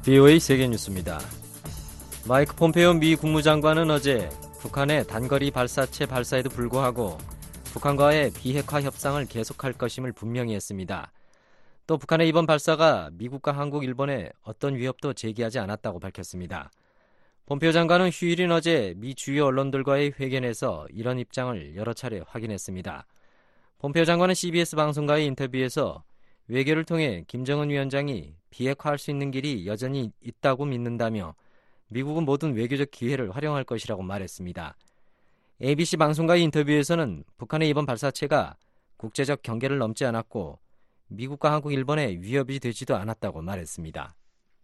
VOA 세계뉴스입니다. 마이크 폼페이오 미 국무장관은 어제 북한의 단거리 발사체 발사에도 불구하고 북한과의 비핵화 협상을 계속할 것임을 분명히 했습니다. 또 북한의 이번 발사가 미국과 한국, 일본에 어떤 위협도 제기하지 않았다고 밝혔습니다. 폼페이오 장관은 휴일인 어제 미 주요 언론들과의 회견에서 이런 입장을 여러 차례 확인했습니다. 폼페이오 장관은 CBS 방송과의 인터뷰에서 외교를 통해 김정은 위원장이 비핵화할 수 있는 길이 여전히 있다고 믿는다며 미국은 모든 외교적 기회를 활용할 것이라고 말했습니다. ABC 방송과의 인터뷰에서는 북한의 이번 발사체가 국제적 경계를 넘지 않았고 미국과 한국, 일본에 위협이 되지도 않았다고 말했습니다.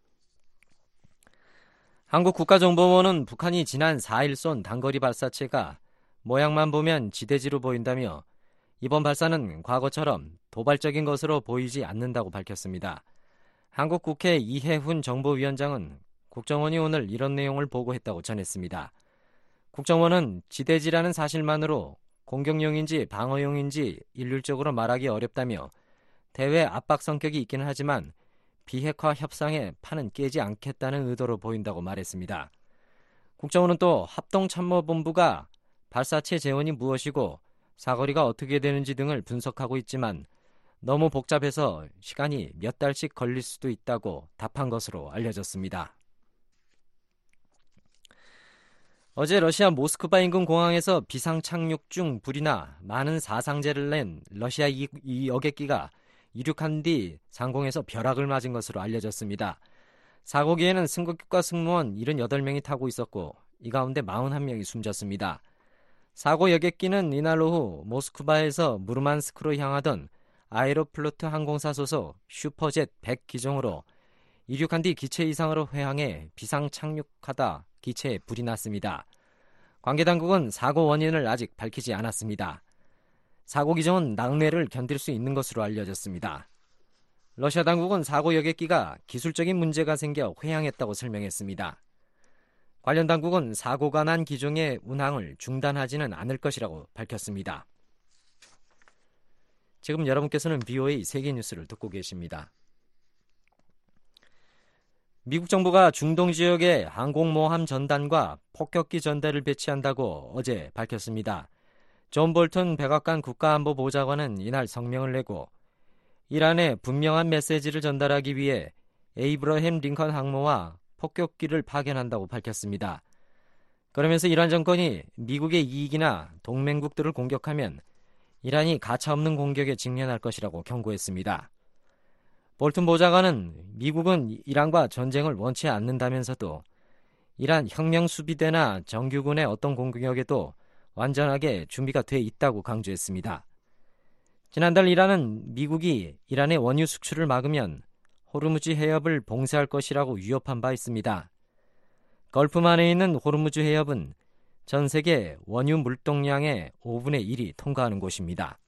한국 국가정보원은 북한이 지난 4일 쏜 단거리 발사체가 모양만 보면 지대지로 보인다며 이번 발사는 과거처럼 도발적인 것으로 보이지 않는다고 밝혔습니다. 한국 국회 이해훈 정보위원장은 국정원이 오늘 이런 내용을 보고했다고 전했습니다. 국정원은 지대지라는 사실만으로 공격용인지 방어용인지 일률적으로 말하기 어렵다며 대외 압박 성격이 있기는 하지만 비핵화 협상의 판은 깨지 않겠다는 의도로 보인다고 말했습니다. 국정원은 또 합동참모본부가 발사체 재원이 무엇이고 사거리가 어떻게 되는지 등을 분석하고 있지만 너무 복잡해서 시간이 몇 달씩 걸릴 수도 있다고 답한 것으로 알려졌습니다. 어제 러시아 모스크바 인근 공항에서 비상 착륙 중 불이 나 많은 사상자를 낸 러시아 이 여객기가 이륙한 뒤 상공에서 벼락을 맞은 것으로 알려졌습니다. 사고기에는 승객과 승무원 78명이 타고 있었고 이 가운데 41명이 숨졌습니다. 사고 여객기는 이날 오후 모스크바에서 무르만스크로 향하던 아에로플로트 항공사 소속 슈퍼젯 100 기종으로 이륙한 뒤 기체 이상으로 회항해 비상 착륙하다 기체에 불이 났습니다. 관계당국은 사고 원인을 아직 밝히지 않았습니다. 사고 기종은 낙뢰를 견딜 수 있는 것으로 알려졌습니다. 러시아 당국은 사고 여객기가 기술적인 문제가 생겨 회항했다고 설명했습니다. 관련 당국은 사고가 난 기종의 운항을 중단하지는 않을 것이라고 밝혔습니다. 지금 여러분께서는 VOA 세계뉴스를 듣고 계십니다. 미국 정부가 중동 지역에 항공모함 전단과 폭격기 전대를 배치한다고 어제 밝혔습니다. 존 볼턴 백악관 국가안보보좌관은 이날 성명을 내고 이란에 분명한 메시지를 전달하기 위해 에이브러햄 링컨 항모와 폭격기를 파견한다고 밝혔습니다. 그러면서 이란 정권이 미국의 이익이나 동맹국들을 공격하면 이란이 가차없는 공격에 직면할 것이라고 경고했습니다. 볼튼 보좌관은 미국은 이란과 전쟁을 원치 않는다면서도 이란 혁명수비대나 정규군의 어떤 공격에도 완전하게 준비가 돼 있다고 강조했습니다. 지난달 이란은 미국이 이란의 원유 수출을 막으면 호르무즈 해협을 봉쇄할 것이라고 위협한 바 있습니다. 걸프만에 있는 호르무즈 해협은 전 세계 원유 물동량의 5분의 1이 통과하는 곳입니다.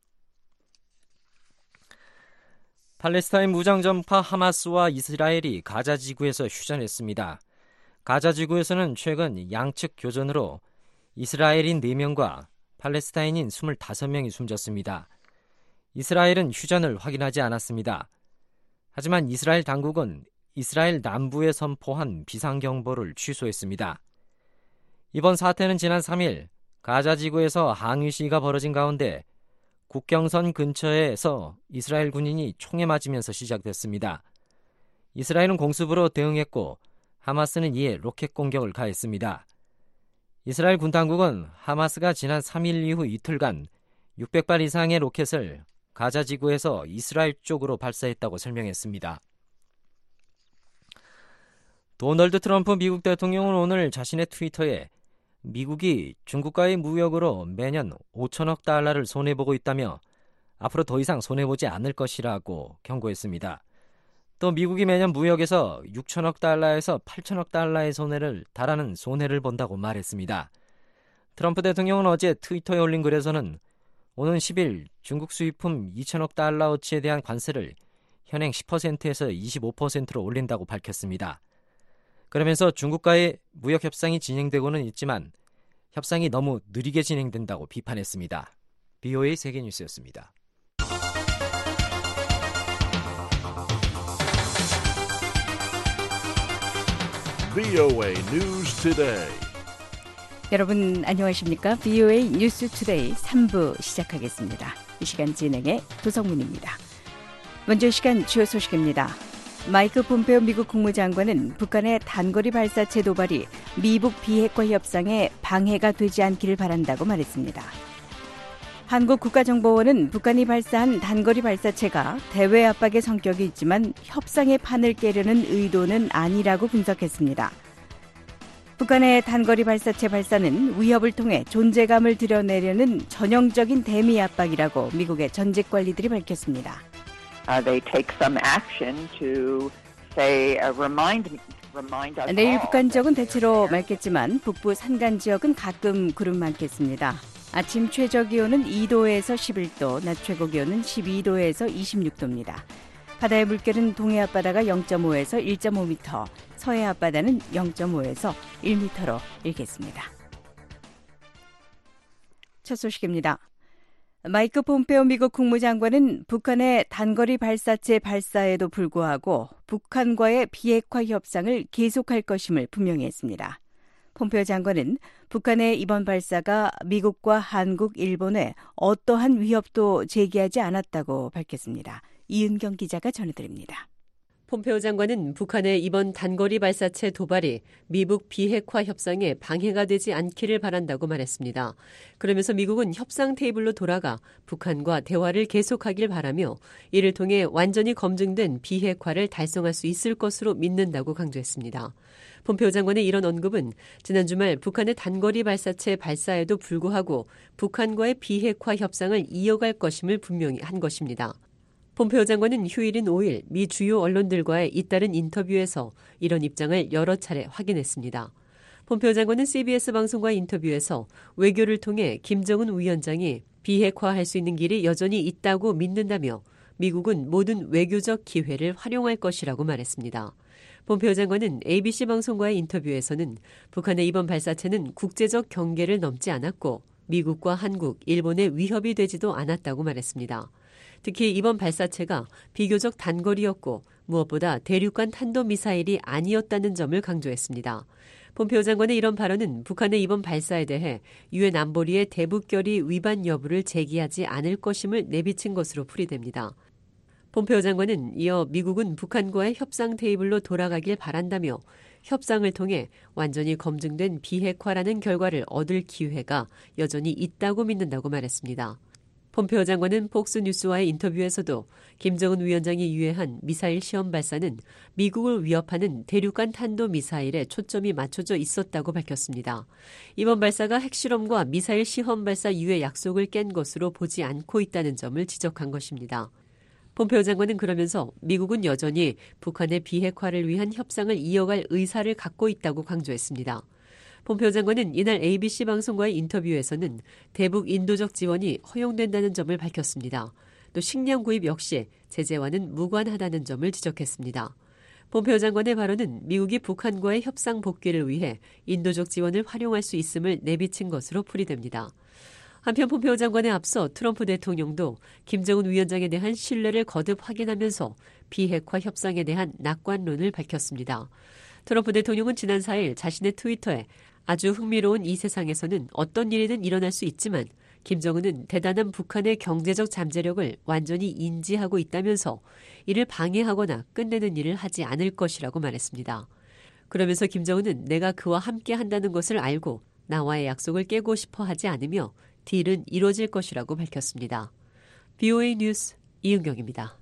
팔레스타인 무장전파 하마스와 이스라엘이 가자 지구에서 휴전했습니다. 가자 지구에서는 최근 양측 교전으로 이스라엘인 4명과 팔레스타인인 25명이 숨졌습니다. 이스라엘은 휴전을 확인하지 않았습니다. 하지만 이스라엘 당국은 이스라엘 남부에 선포한 비상경보를 취소했습니다. 이번 사태는 지난 3일 가자 지구에서 항의 시위가 벌어진 가운데 국경선 근처에서 이스라엘 군인이 총에 맞으면서 시작됐습니다. 이스라엘은 공습으로 대응했고 하마스는 이에 로켓 공격을 가했습니다. 이스라엘 군 당국은 하마스가 지난 3일 이후 이틀간 600발 이상의 로켓을 가자 지구에서 이스라엘 쪽으로 발사했다고 설명했습니다. 도널드 트럼프 미국 대통령은 오늘 자신의 트위터에 미국이 중국과의 무역으로 매년 5천억 달러를 손해보고 있다며 앞으로 더 이상 손해보지 않을 것이라고 경고했습니다. 또 미국이 매년 무역에서 6천억 달러에서 8천억 달러의 손해를 달하는 손해를 본다고 말했습니다. 트럼프 대통령은 어제 트위터에 올린 글에서는 오는 10일 중국 수입품 2천억 달러어치에 대한 관세를 현행 10%에서 25%로 올린다고 밝혔습니다. 그러면서 중국과의 무역 협상이 진행되고는 있지만 협상이 너무 느리게 진행된다고 비판했습니다. VOA 세계뉴스였습니다. VOA News Today. 여러분 안녕하십니까? VOA 뉴스 투데이 3부 시작하겠습니다. 이 시간 진행의 도성문입니다. 먼저 이 시간 주요 소식입니다. 마이크 폼페오 미국 국무장관은 북한의 단거리 발사체 도발이 미북 비핵화 협상에 방해가 되지 않기를 바란다고 말했습니다. 한국국가정보원은 북한이 발사한 단거리 발사체가 대외 압박의 성격이 있지만 협상의 판을 깨려는 의도는 아니라고 분석했습니다. 북한의 단거리 발사체 발사는 위협을 통해 존재감을 드러내려는 전형적인 대미 압박이라고 미국의 전직 관리들이 밝혔습니다. They take some action to say, remind us. 내일 북한 지역은 대체로 맑겠지만 북부 산간 지역은 가끔 구름 많겠습니다. 아침 최저 기온은 2도에서 11도, 낮 최고 기온은 12도에서 26도입니다. 바다의 물결은 동해 앞바다가 0.5에서 1.5m, 서해 앞바다는 0.5에서 1m로 일겠습니다. 첫 소식입니다. 마이크 폼페오 미국 국무장관은 북한의 단거리 발사체 발사에도 불구하고 북한과의 비핵화 협상을 계속할 것임을 분명히 했습니다. 폼페오 장관은 북한의 이번 발사가 미국과 한국, 일본에 어떠한 위협도 제기하지 않았다고 밝혔습니다. 이은경 기자가 전해드립니다. 폼페오 장관은 북한의 이번 단거리 발사체 도발이 미북 비핵화 협상에 방해가 되지 않기를 바란다고 말했습니다. 그러면서 미국은 협상 테이블로 돌아가 북한과 대화를 계속하길 바라며 이를 통해 완전히 검증된 비핵화를 달성할 수 있을 것으로 믿는다고 강조했습니다. 폼페오 장관의 이런 언급은 지난 주말 북한의 단거리 발사체 발사에도 불구하고 북한과의 비핵화 협상을 이어갈 것임을 분명히 한 것입니다. 폼페오 장관은 휴일인 5일 미 주요 언론들과의 잇따른 인터뷰에서 이런 입장을 여러 차례 확인했습니다. 폼페오 장관은 CBS 방송과의 인터뷰에서 외교를 통해 김정은 위원장이 비핵화할 수 있는 길이 여전히 있다고 믿는다며 미국은 모든 외교적 기회를 활용할 것이라고 말했습니다. 폼페오 장관은 ABC 방송과의 인터뷰에서는 북한의 이번 발사체는 국제적 경계를 넘지 않았고 미국과 한국, 일본의 위협이 되지도 않았다고 말했습니다. 특히 이번 발사체가 비교적 단거리였고 무엇보다 대륙간 탄도미사일이 아니었다는 점을 강조했습니다. 폼페오 장관의 이런 발언은 북한의 이번 발사에 대해 유엔 안보리의 대북결의 위반 여부를 제기하지 않을 것임을 내비친 것으로 풀이됩니다. 폼페오 장관은 이어 미국은 북한과의 협상 테이블로 돌아가길 바란다며 협상을 통해 완전히 검증된 비핵화라는 결과를 얻을 기회가 여전히 있다고 믿는다고 말했습니다. 폼페오 장관은 폭스뉴스와의 인터뷰에서도 김정은 위원장이 유예한 미사일 시험 발사는 미국을 위협하는 대륙간 탄도미사일에 초점이 맞춰져 있었다고 밝혔습니다. 이번 발사가 핵실험과 미사일 시험 발사 유예 약속을 깬 것으로 보지 않고 있다는 점을 지적한 것입니다. 폼페오 장관은 그러면서 미국은 여전히 북한의 비핵화를 위한 협상을 이어갈 의사를 갖고 있다고 강조했습니다. 폼페오 장관은 이날 ABC 방송과의 인터뷰에서는 대북 인도적 지원이 허용된다는 점을 밝혔습니다. 또 식량 구입 역시 제재와는 무관하다는 점을 지적했습니다. 폼페오 장관의 발언은 미국이 북한과의 협상 복귀를 위해 인도적 지원을 활용할 수 있음을 내비친 것으로 풀이됩니다. 한편 폼페오 장관에 앞서 트럼프 대통령도 김정은 위원장에 대한 신뢰를 거듭 확인하면서 비핵화 협상에 대한 낙관론을 밝혔습니다. 트럼프 대통령은 지난 4일 자신의 트위터에 아주 흥미로운 이 세상에서는 어떤 일이든 일어날 수 있지만 김정은은 대단한 북한의 경제적 잠재력을 완전히 인지하고 있다면서 이를 방해하거나 끝내는 일을 하지 않을 것이라고 말했습니다. 그러면서 김정은은 내가 그와 함께 한다는 것을 알고 나와의 약속을 깨고 싶어 하지 않으며 딜은 이루어질 것이라고 밝혔습니다. VOA 뉴스 이은경입니다.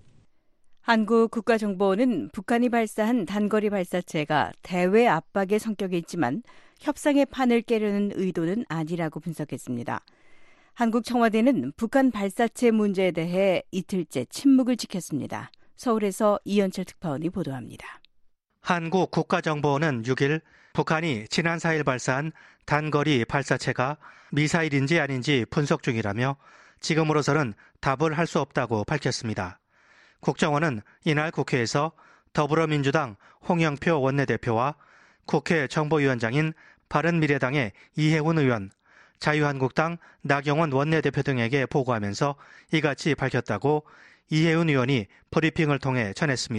한국 국가정보원은 북한이 발사한 단거리 발사체가 대외 압박의 성격이 있지만 협상의 판을 깨려는 의도는 아니라고 분석했습니다. 한국 청와대는 북한 발사체 문제에 대해 이틀째 침묵을 지켰습니다. 서울에서 이현철 특파원이 보도합니다. 한국 국가정보원은 6일 북한이 지난 4일 발사한 단거리 발사체가 미사일인지 아닌지 분석 중이라며 지금으로서는 답을 할 수 없다고 밝혔습니다. 국정원은 이날 국회에서 더불어민주당 홍영표 원내대표와 국회 정보위원장인 바른미래당의 이해훈 의원, 자유한국당 나경원 원내대표 등에게 보고하면서 이같이 밝혔다고 이해훈 의원이 브리핑을 통해 전했습니다.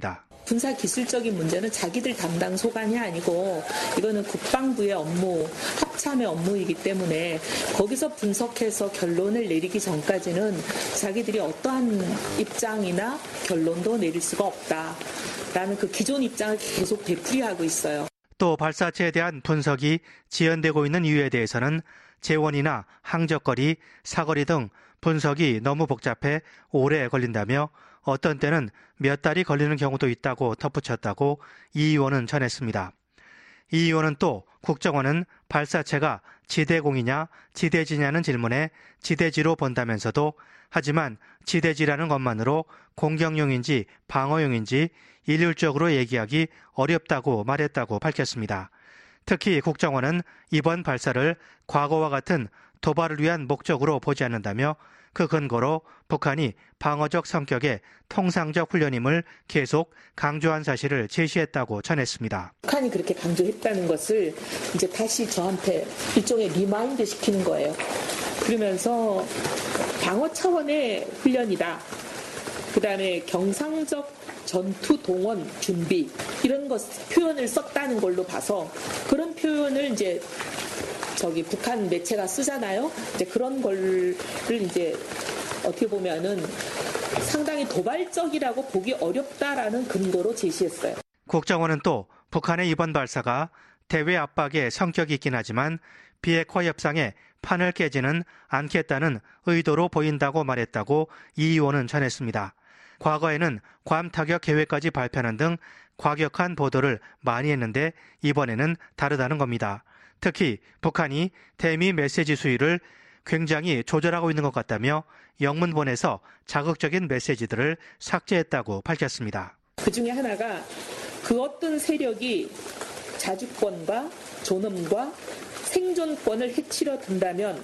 군사 기술적인 문제는 자기들 담당 소관이 아니고 이거는 국방부의 업무, 합참의 업무이기 때문에 거기서 분석해서 결론을 내리기 전까지는 자기들이 어떠한 입장이나 결론도 내릴 수가 없다라는 그 기존 입장을 계속 되풀이하고 있어요. 또 발사체에 대한 분석이 지연되고 있는 이유에 대해서는 재원이나 항적거리, 사거리 등 분석이 너무 복잡해 오래 걸린다며 어떤 때는 몇 달이 걸리는 경우도 있다고 덧붙였다고 이 의원은 전했습니다. 이 의원은 또 국정원은 발사체가 지대공이냐 지대지냐는 질문에 지대지로 본다면서도 하지만 지대지라는 것만으로 공격용인지 방어용인지 일률적으로 얘기하기 어렵다고 말했다고 밝혔습니다. 특히 국정원은 이번 발사를 과거와 같은 도발을 위한 목적으로 보지 않는다며 그 근거로 북한이 방어적 성격의 통상적 훈련임을 계속 강조한 사실을 제시했다고 전했습니다. 북한이 그렇게 강조했다는 것을 이제 다시 저한테 일종의 리마인드 시키는 거예요. 그러면서 방어 차원의 훈련이다. 그다음에 경상적 전투 동원 준비 이런 것 표현을 썼다는 걸로 봐서 그런 표현을 이제 북한 매체가 쓰잖아요. 이제 그런 거를 이제 어떻게 보면은 상당히 도발적이라고 보기 어렵다라는 근거로 제시했어요. 국정원은 또 북한의 이번 발사가 대외 압박의 성격이 있긴 하지만 비핵화 협상에 판을 깨지는 않겠다는 의도로 보인다고 말했다고 이 의원은 전했습니다. 과거에는 괌 타격 계획까지 발표하는 등 과격한 보도를 많이 했는데 이번에는 다르다는 겁니다. 특히 북한이 대미 메시지 수위를 굉장히 조절하고 있는 것 같다며 영문본에서 자극적인 메시지들을 삭제했다고 밝혔습니다. 그중에 하나가 그 어떤 세력이 자주권과 존엄과 생존권을 해치려 든다면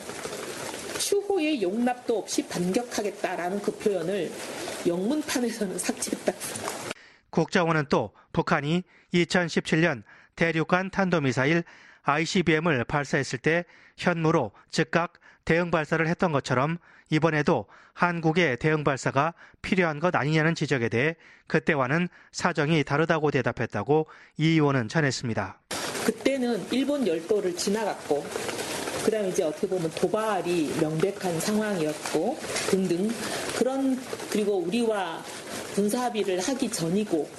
추후의 용납도 없이 반격하겠다라는 그 표현을 영문판에서는 삭제했다. 국정원은 또 북한이 2017년 대륙간 탄도미사일 ICBM을 발사했을 때 현무로 즉각 대응 발사를 했던 것처럼 이번에도 한국의 대응 발사가 필요한 것 아니냐는 지적에 대해 그때와는 사정이 다르다고 대답했다고 이 의원은 전했습니다. 그때는 일본 열도를 지나갔고 그다음에 이제 어떻게 보면 도발이 명백한 상황이었고 등등 그리고 우리와 군사 합의를 하기 전이고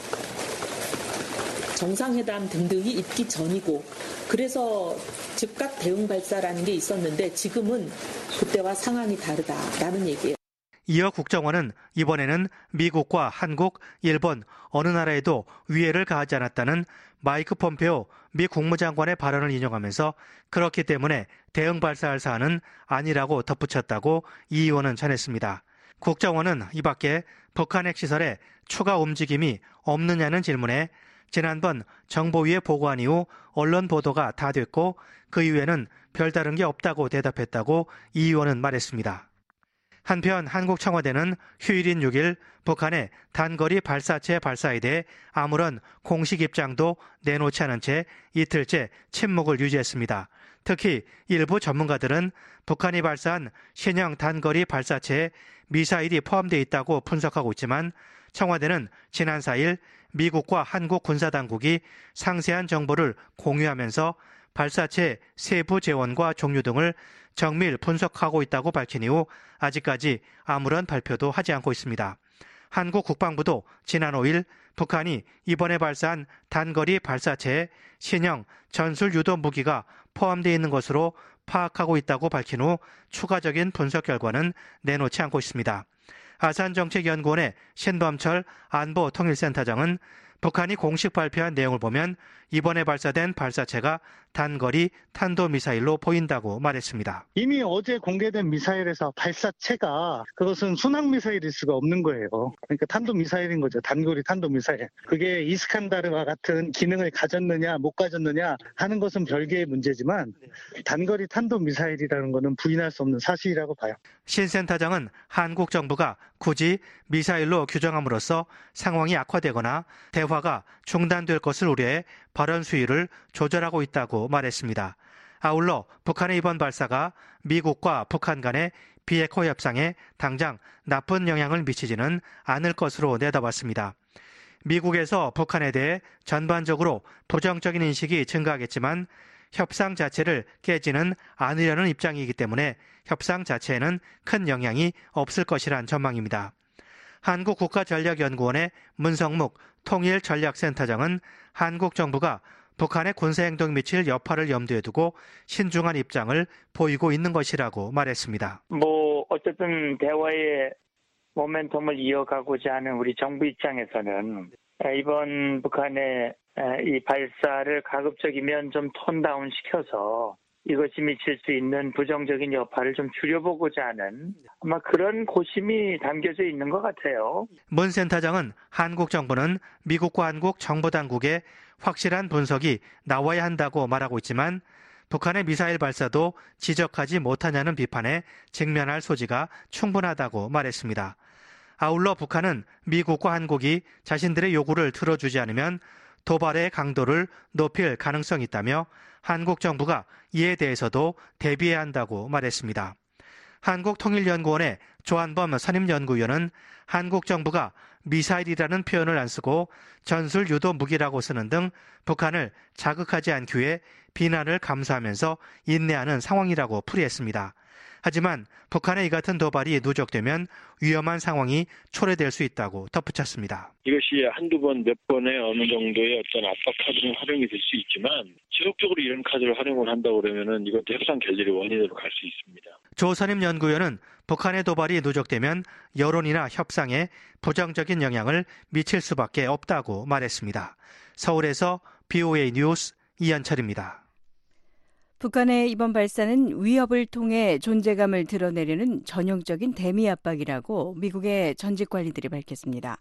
정상회담 등등이 있기 전이고 그래서 즉각 대응 발사라는 게 있었는데 지금은 그때와 상황이 다르다라는 얘기예요. 이어 국정원은 이번에는 미국과 한국, 일본 어느 나라에도 위해를 가하지 않았다는 마이크 폼페오 미 국무장관의 발언을 인용하면서 그렇기 때문에 대응 발사할 사안은 아니라고 덧붙였다고 이 의원은 전했습니다. 국정원은 이 밖에 북한 핵시설에 추가 움직임이 없느냐는 질문에 지난번 정보위에 보고한 이후 언론 보도가 다 됐고 그 이후에는 별다른 게 없다고 대답했다고 이 의원은 말했습니다. 한편 한국 청와대는 휴일인 6일 북한의 단거리 발사체 발사에 대해 아무런 공식 입장도 내놓지 않은 채 이틀째 침묵을 유지했습니다. 특히 일부 전문가들은 북한이 발사한 신형 단거리 발사체에 미사일이 포함되어 있다고 분석하고 있지만 청와대는 지난 4일 미국과 한국 군사당국이 상세한 정보를 공유하면서 발사체 세부 재원과 종류 등을 정밀 분석하고 있다고 밝힌 이후 아직까지 아무런 발표도 하지 않고 있습니다. 한국 국방부도 지난 5일 북한이 이번에 발사한 단거리 발사체에 신형 전술 유도 무기가 포함되어 있는 것으로 파악하고 있다고 밝힌 후 추가적인 분석 결과는 내놓지 않고 있습니다. 아산정책연구원의 신범철 안보통일센터장은 북한이 공식 발표한 내용을 보면 이번에 발사된 발사체가 단거리 탄도미사일로 보인다고 말했습니다. 이미 어제 공개된 미사일에서 발사체가 그것은 순항미사일일 수가 없는 거예요. 그러니까 탄도미사일인 거죠. 단거리 탄도미사일. 그게 이스칸다르와 같은 기능을 가졌느냐 못 가졌느냐 하는 것은 별개의 문제지만 단거리 탄도미사일이라는 것은 부인할 수 없는 사실이라고 봐요. 신 센터장은 한국 정부가 굳이 미사일로 규정함으로써 상황이 악화되거나 대화가 중단될 것을 우려해 발언 수위를 조절하고 있다고 말했습니다. 아울러 북한의 이번 발사가 미국과 북한 간의 비핵화 협상에 당장 나쁜 영향을 미치지는 않을 것으로 내다봤습니다. 미국에서 북한에 대해 전반적으로 부정적인 인식이 증가하겠지만 협상 자체를 깨지는 않으려는 입장이기 때문에 협상 자체에는 큰 영향이 없을 것이란 전망입니다. 한국국가전략연구원의 문성묵 통일전략센터장은 한국 정부가 북한의 군사행동에 미칠 여파를 염두에 두고 신중한 입장을 보이고 있는 것이라고 말했습니다. 어쨌든 대화의 모멘텀을 이어가고자 하는 우리 정부 입장에서는 이번 북한의 이 발사를 가급적이면 좀 톤다운 시켜서 이것이 미칠 수 있는 부정적인 여파를 좀 줄여보고자 하는 아마 그런 고심이 담겨져 있는 것 같아요. 문 센터장은 한국 정부는 미국과 한국 정보당국의 확실한 분석이 나와야 한다고 말하고 있지만 북한의 미사일 발사도 지적하지 못하냐는 비판에 직면할 소지가 충분하다고 말했습니다. 아울러 북한은 미국과 한국이 자신들의 요구를 들어주지 않으면 도발의 강도를 높일 가능성이 있다며 한국 정부가 이에 대해서도 대비해야 한다고 말했습니다. 한국통일연구원의 조한범 선임연구위원은 한국 정부가 미사일이라는 표현을 안 쓰고 전술 유도 무기라고 쓰는 등 북한을 자극하지 않기 위해 비난을 감수하면서 인내하는 상황이라고 풀이했습니다. 하지만 북한의 이 같은 도발이 누적되면 위험한 상황이 초래될 수 있다고 덧붙였습니다. 이것이 한두 번, 몇 번의 어느 정도의 어떤 압박 카드는 활용이 될 수 있지만 지속적으로 이런 카드를 활용을 한다고 그러면은 이것도 협상 결렬의 원인으로 갈 수 있습니다. 조선임 연구위원은 북한의 도발이 누적되면 여론이나 협상에 부정적인 영향을 미칠 수밖에 없다고 말했습니다. 서울에서 BOA 뉴스 이현철입니다. 북한의 이번 발사는 위협을 통해 존재감을 드러내려는 전형적인 대미 압박이라고 미국의 전직 관리들이 밝혔습니다.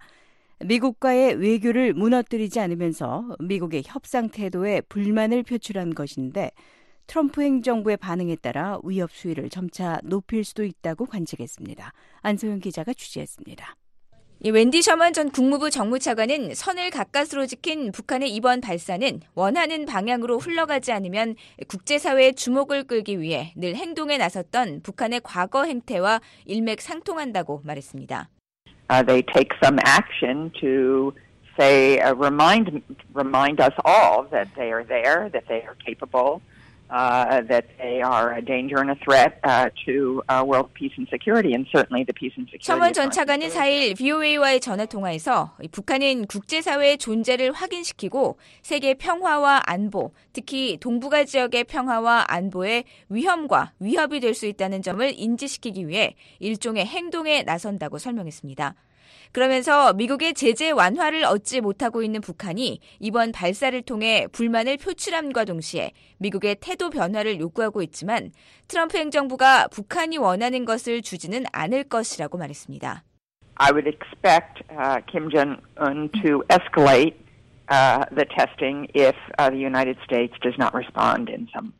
미국과의 외교를 무너뜨리지 않으면서 미국의 협상 태도에 불만을 표출한 것인데 트럼프 행정부의 반응에 따라 위협 수위를 점차 높일 수도 있다고 관측했습니다. 안소영 기자가 취재했습니다. 웬디 셔먼 전 국무부 정무차관은 선을 가까스로 지킨 북한의 이번 발사는 원하는 방향으로 흘러가지 않으면 국제사회의 주목을 끌기 위해 늘 행동에 나섰던 북한의 과거 행태와 일맥상통한다고 말했습니다. They take some action to say, remind us all that they are there, that they are capable. That they are a danger and a threat to world peace and security, and certainly the peace and security. 셔먼 전 차관은 4일 VOA와의 전화통화에서 북한은 국제사회의 존재를 확인시키고 세계 평화와 안보, 특히 동북아 지역의 평화와 안보에 위험과 위협이 될 수 있다는 점을 인지시키기 위해 일종의 행동에 나선다고 설명했습니다. 그러면서 미국의 제재 완화를 얻지 못하고 있는 북한이 이번 발사를 통해 불만을 표출함과 동시에 미국의 태도 변화를 요구하고 있지만 트럼프 행정부가 북한이 원하는 것을 주지는 않을 것이라고 말했습니다. I would expect Kim Jong-un to escalate the testing if the United States does not respond in some.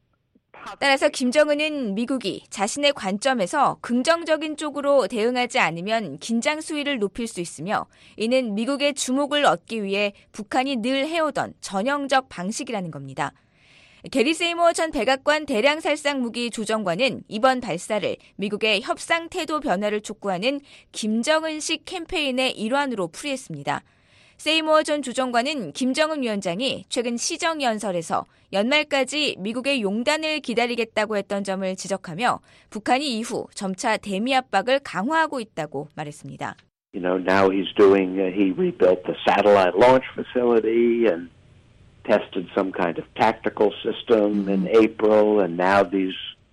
따라서 김정은은 미국이 자신의 관점에서 긍정적인 쪽으로 대응하지 않으면 긴장 수위를 높일 수 있으며 이는 미국의 주목을 얻기 위해 북한이 늘 해오던 전형적 방식이라는 겁니다. 게리 세이모어 전 백악관 대량살상 무기 조정관은 이번 발사를 미국의 협상 태도 변화를 촉구하는 김정은식 캠페인의 일환으로 풀이했습니다. 세이모어 전 조정관은 김정은 위원장이 최근 시정연설에서 연말까지 미국의 용단을 기다리겠다고 했던 점을 지적하며 북한이 이후 점차 대미 압박을 강화하고 있다고 말했습니다. Now he rebuilt the satellite launch facility and tested some kind of tactical system in April, and now these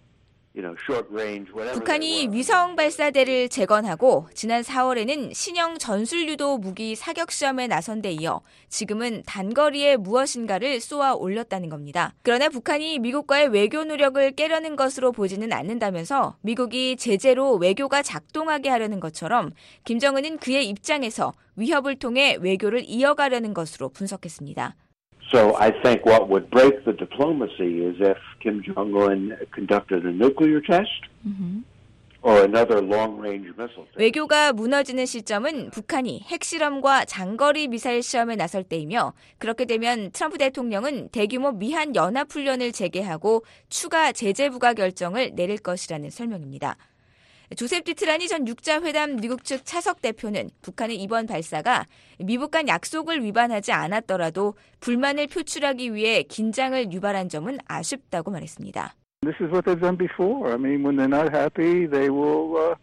북한이 위성 발사대를 재건하고 지난 4월에는 신형 전술유도 무기 사격 시험에 나선 데 이어 지금은 단거리에 무엇인가를 쏘아 올렸다는 겁니다. 그러나 북한이 미국과의 외교 노력을 깨려는 것으로 보지는 않는다면서 미국이 제재로 외교가 작동하게 하려는 것처럼 김정은은 그의 입장에서 위협을 통해 외교를 이어가려는 것으로 분석했습니다. So I think what would break the diplomacy is if Kim Jong-un conducted a nuclear test or another long-range missile test. 외교가 무너지는 시점은 북한이 핵실험과 장거리 미사일 시험에 나설 때이며 그렇게 되면 트럼프 대통령은 대규모 미한 연합훈련을 재개하고 추가 제재 부과 결정을 내릴 것이라는 설명입니다. 조셉 디트라니 전 육자회담 미국 측 차석 대표는 북한의 이번 발사가 미북 간 약속을 위반하지 않았더라도 불만을 표출하기 위해 긴장을 유발한 점은 아쉽다고 말했습니다. This is what they've done before. I mean, when they're not happy, they will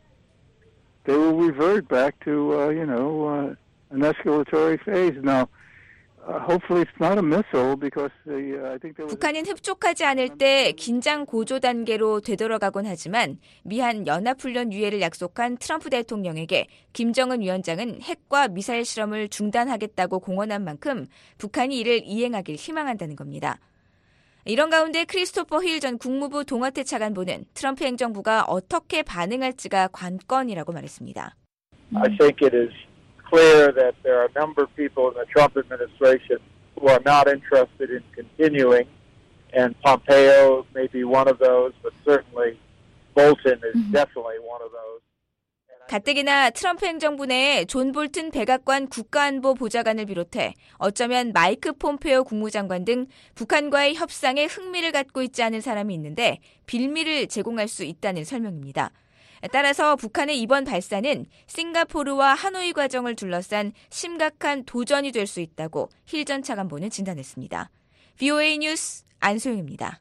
revert back to an escalatory phase. Now, hopefully it's not a missile because I think there was. 북한은 흡족하지 않을 때 긴장 고조 단계로 되돌아가곤 하지만 미한 연합훈련 유예를 약속한 트럼프 대통령에게 김정은 위원장은 핵과 미사일 실험을 중단하겠다고 공언한 만큼 북한이 이를 이행하길 희망한다는 겁니다. 이런 가운데 크리스토퍼 힐 전 국무부 동아태 차관보는 트럼프 행정부가 어떻게 반응할지가 관건이라고 말했습니다. I think it is clear that there are a number of people in the Trump administration who are not interested in continuing, and Pompeo may be one of those, but certainly Bolton is definitely one of those. 가뜩이나 트럼프 행정부 내에 존 볼튼 백악관 국가안보 보좌관을 비롯해 어쩌면 마이크 폼페오 국무장관 등 북한과의 협상에 흥미를 갖고 있지 않은 사람이 있는데 빌미를 제공할 수 있다는 설명입니다. 따라서 북한의 이번 발사는 싱가포르와 하노이 과정을 둘러싼 심각한 도전이 될 수 있다고 힐 전 차관보는 진단했습니다. VOA 뉴스 안소영입니다.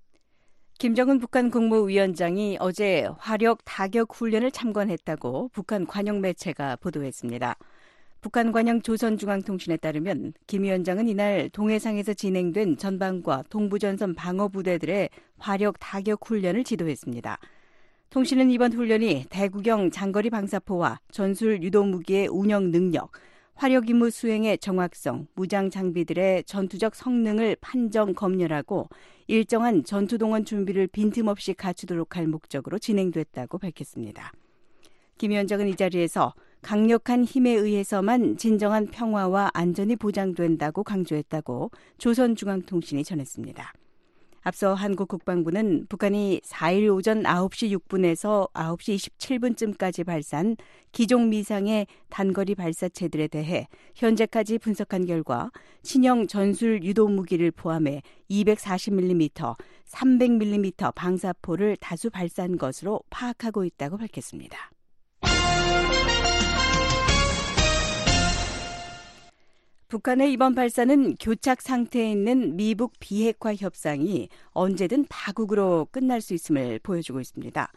김정은 북한 국무위원장이 어제 화력 타격 훈련을 참관했다고 북한 관영 매체가 보도했습니다. 북한 관영 조선중앙통신에 따르면 김 위원장은 이날 동해상에서 진행된 전방과 동부전선 방어부대들의 화력 타격 훈련을 지도했습니다. 통신은 이번 훈련이 대구경 장거리 방사포와 전술 유도무기의 운영 능력, 화력 임무 수행의 정확성, 무장 장비들의 전투적 성능을 판정 검열하고 일정한 전투동원 준비를 빈틈없이 갖추도록 할 목적으로 진행됐다고 밝혔습니다. 김 위원장은 이 자리에서 강력한 힘에 의해서만 진정한 평화와 안전이 보장된다고 강조했다고 조선중앙통신이 전했습니다. 앞서 한국 국방부는 북한이 4일 오전 9시 6분에서 9시 27분쯤까지 발사한 기종 미상의 단거리 발사체들에 대해 현재까지 분석한 결과 신형 전술 유도 무기를 포함해 240mm, 300mm 방사포를 다수 발사한 것으로 파악하고 있다고 밝혔습니다. 북한의 이번 발사는 교착 상태에 있는 미북 비핵화 협상이 언제든 파국으로 끝날 수 있음을 보여주고 있습니다.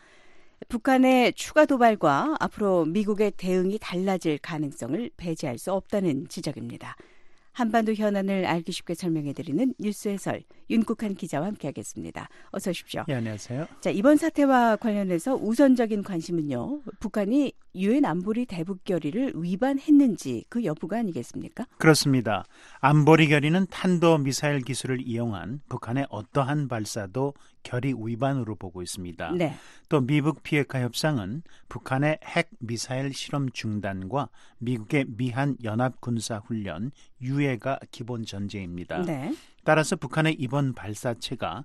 북한의 추가 도발과 앞으로 미국의 대응이 달라질 가능성을 배제할 수 없다는 지적입니다. 한반도 현안을 알기 쉽게 설명해드리는 뉴스 해설 윤국한 기자와 함께하겠습니다. 어서 오십시오. 네, 안녕하세요. 자, 이번 사태와 관련해서 우선적인 관심은요. 북한이 유엔 안보리 대북 결의를 위반했는지 그 여부가 아니겠습니까? 그렇습니다. 안보리 결의는 탄도미사일 기술을 이용한 북한의 어떠한 발사도 결의 위반으로 보고 있습니다. 네. 또 미북 비핵화 협상은 북한의 핵 미사일 실험 중단과 미국의 미한 연합 군사 훈련 유예가 기본 전제입니다. 네. 따라서 북한의 이번 발사체가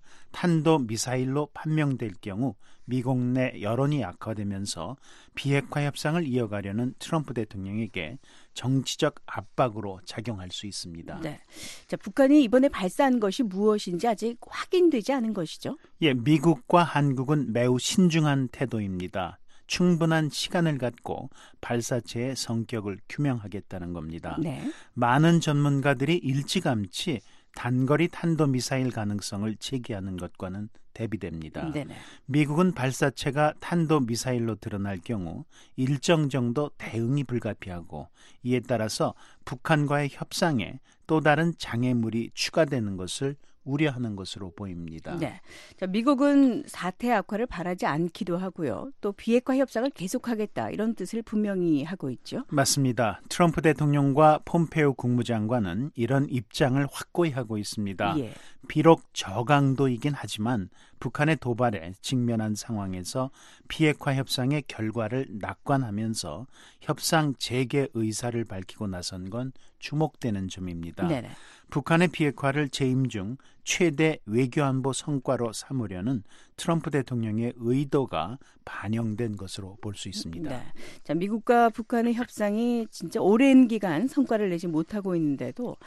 탄도미사일로 판명될 경우 미국 내 여론이 악화되면서 비핵화 협상을 이어가려는 트럼프 대통령에게 정치적 압박으로 작용할 수 있습니다. 네. 자, 북한이 이번에 발사한 것이 무엇인지 아직 확인되지 않은 것이죠? 예, 미국과 한국은 매우 신중한 태도입니다. 충분한 시간을 갖고 발사체의 성격을 규명하겠다는 겁니다. 네. 많은 전문가들이 일찌감치 단거리 탄도미사일 가능성을 제기하는 것과는 대비됩니다. 네네. 미국은 발사체가 탄도미사일로 드러날 경우 일정 정도 대응이 불가피하고 이에 따라서 북한과의 협상에 또 다른 장애물이 추가되는 것을 우려하는 것으로 보입니다. 네. 자, 미국은 사태 악화를 바라지 않기도 하고요. 또 비핵화 협상을 계속하겠다 이런 뜻을 분명히 하고 있죠. 맞습니다. 트럼프 대통령과 폼페오 국무장관은 이런 입장을 확고히 하고 있습니다. 예. 비록 저강도이긴 하지만 북한의 도발에 직면한 상황에서 비핵화 협상의 결과를 낙관하면서 협상 재개 의사를 밝히고 나선 건 주목되는 점입니다. 네네. 북한의 비핵화를 재임 중 최대 외교안보 성과로 삼으려는 트럼프 대통령의 의도가 반영된 것으로 볼 수 있습니다. 네. 자, 미국과 북한의 협상이 진짜 오랜 기간 성과를 내지 못하고 있는데도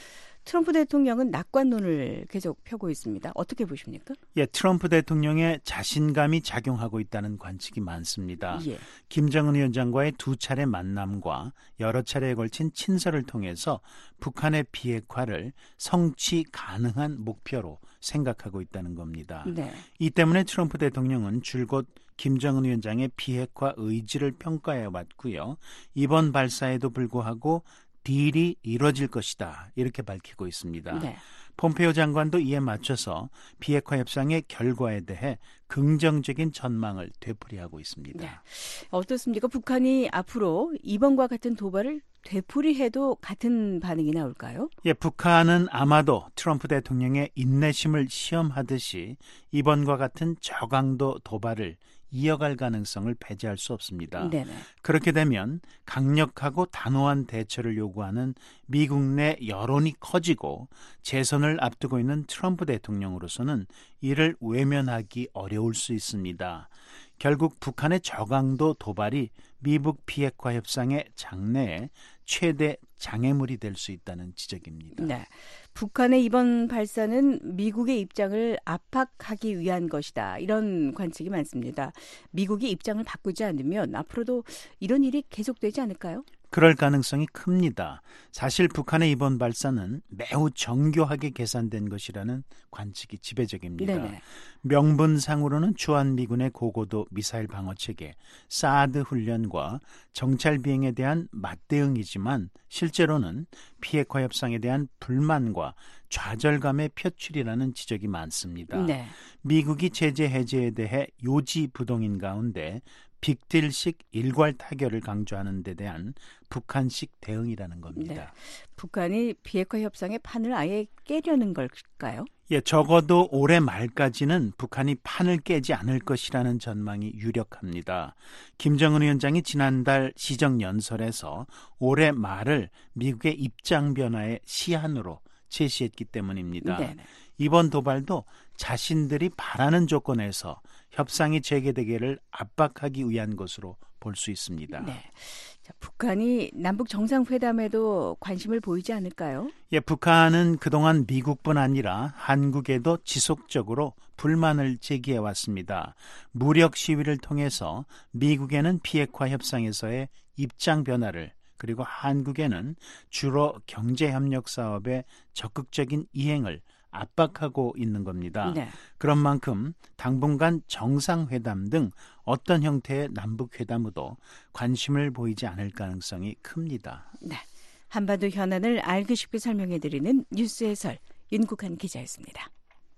트럼프 대통령은 낙관론을 계속 펴고 있습니다. 어떻게 보십니까? 예, 트럼프 대통령의 자신감이 작용하고 있다는 관측이 많습니다. 예. 김정은 위원장과의 2차례 만남과 여러 차례에 걸친 친서를 통해서 북한의 비핵화를 성취 가능한 목표로 생각하고 있다는 겁니다. 네. 이 때문에 트럼프 대통령은 줄곧 김정은 위원장의 비핵화 의지를 평가해 왔고요. 이번 발사에도 불구하고 딜이 이뤄질 것이다, 이렇게 밝히고 있습니다. 네. 폼페이오 장관도 이에 맞춰서 비핵화 협상의 결과에 대해 긍정적인 전망을 되풀이하고 있습니다. 네. 어떻습니까? 북한이 앞으로 이번과 같은 도발을 되풀이해도 같은 반응이 나올까요? 예, 북한은 아마도 트럼프 대통령의 인내심을 시험하듯이 이번과 같은 저강도 도발을 이어갈 가능성을 배제할 수 없습니다. 네네. 그렇게 되면 강력하고 단호한 대처를 요구하는 미국 내 여론이 커지고 재선을 앞두고 있는 트럼프 대통령으로서는 이를 외면하기 어려울 수 있습니다. 결국 북한의 저강도 도발이 미북 비핵화 협상의 장래에 최대 장애물이 될 수 있다는 지적입니다. 네. 북한의 이번 발사는 미국의 입장을 압박하기 위한 것이다, 이런 관측이 많습니다. 미국이 입장을 바꾸지 않으면 앞으로도 이런 일이 계속되지 않을까요? 그럴 가능성이 큽니다. 사실 북한의 이번 발사는 매우 정교하게 계산된 것이라는 관측이 지배적입니다. 네네. 명분상으로는 주한미군의 고고도 미사일 방어체계, 사드 훈련과 정찰 비행에 대한 맞대응이지만 실제로는 비핵화 협상에 대한 불만과 좌절감의 표출이라는 지적이 많습니다. 네. 미국이 제재 해제에 대해 요지부동인 가운데 빅딜식 일괄 타결을 강조하는 데 대한 북한식 대응이라는 겁니다. 네. 북한이 비핵화 협상의 판을 아예 깨려는 걸까요? 예, 적어도 올해 말까지는 북한이 판을 깨지 않을 것이라는 전망이 유력합니다. 김정은 위원장이 지난달 시정연설에서 올해 말을 미국의 입장 변화의 시한으로 제시했기 때문입니다. 네네. 이번 도발도 자신들이 바라는 조건에서 협상이 재개되기를 압박하기 위한 것으로 볼 수 있습니다. 네. 자, 북한이 남북 정상회담에도 관심을 보이지 않을까요? 예, 북한은 그동안 미국뿐 아니라 한국에도 지속적으로 불만을 제기해 왔습니다. 무력 시위를 통해서 미국에는 비핵화 협상에서의 입장 변화를, 그리고 한국에는 주로 경제협력 사업의 적극적인 이행을 압박하고 있는 겁니다. 네. 그런 만큼 당분간 정상회담 등 어떤 형태의 남북회담에도 관심을 보이지 않을 가능성이 큽니다. 네. 한반도 현안을 알기 쉽게 설명해드리는 뉴스 해설 윤국한 기자였습니다.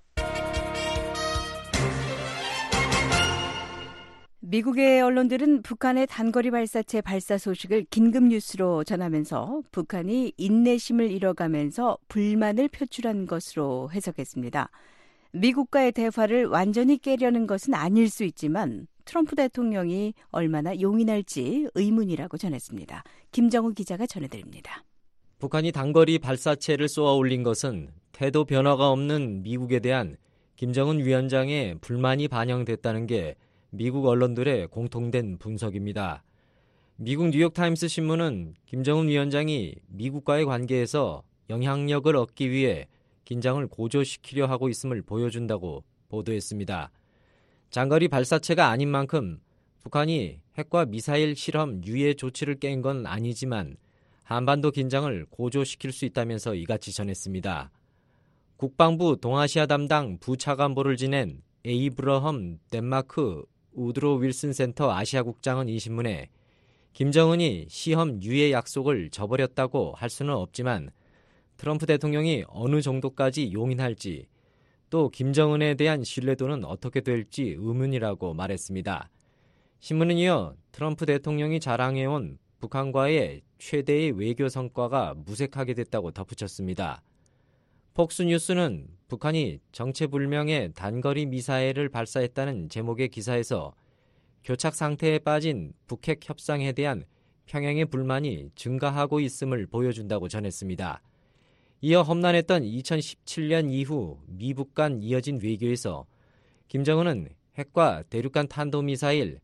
미국의 언론들은 북한의 단거리 발사체 발사 소식을 긴급 뉴스로 전하면서 북한이 인내심을 잃어가면서 불만을 표출한 것으로 해석했습니다. 미국과의 대화를 완전히 깨려는 것은 아닐 수 있지만 트럼프 대통령이 얼마나 용인할지 의문이라고 전했습니다. 김정우 기자가 전해드립니다. 북한이 단거리 발사체를 쏘아 올린 것은 태도 변화가 없는 미국에 대한 김정은 위원장의 불만이 반영됐다는 게 미국 언론들의 공통된 분석입니다. 미국 뉴욕타임스 신문은 김정은 위원장이 미국과의 관계에서 영향력을 얻기 위해 긴장을 고조시키려 하고 있음을 보여준다고 보도했습니다. 장거리 발사체가 아닌 만큼 북한이 핵과 미사일 실험 유예 조치를 깬 건 아니지만 한반도 긴장을 고조시킬 수 있다면서 이같이 전했습니다. 국방부 동아시아 담당 부차관보를 지낸 에이브러험 덴마크 우드로 윌슨 센터 아시아국장은 이 신문에 김정은이 시험 유예 약속을 저버렸다고 할 수는 없지만 트럼프 대통령이 어느 정도까지 용인할지 또 김정은에 대한 신뢰도는 어떻게 될지 의문이라고 말했습니다. 신문은 이어 트럼프 대통령이 자랑해온 북한과의 최대의 외교 성과가 무색하게 됐다고 덧붙였습니다. 폭스뉴스는 북한이 정체불명의 단거리 미사일을 발사했다는 제목의 기사에서 교착 상태에 빠진 북핵 협상에 대한 평양의 불만이 증가하고 있음을 보여준다고 전했습니다. 이어 험난했던 2017년 이후 미북 간 이어진 외교에서 김정은은 핵과 대륙간 탄도미사일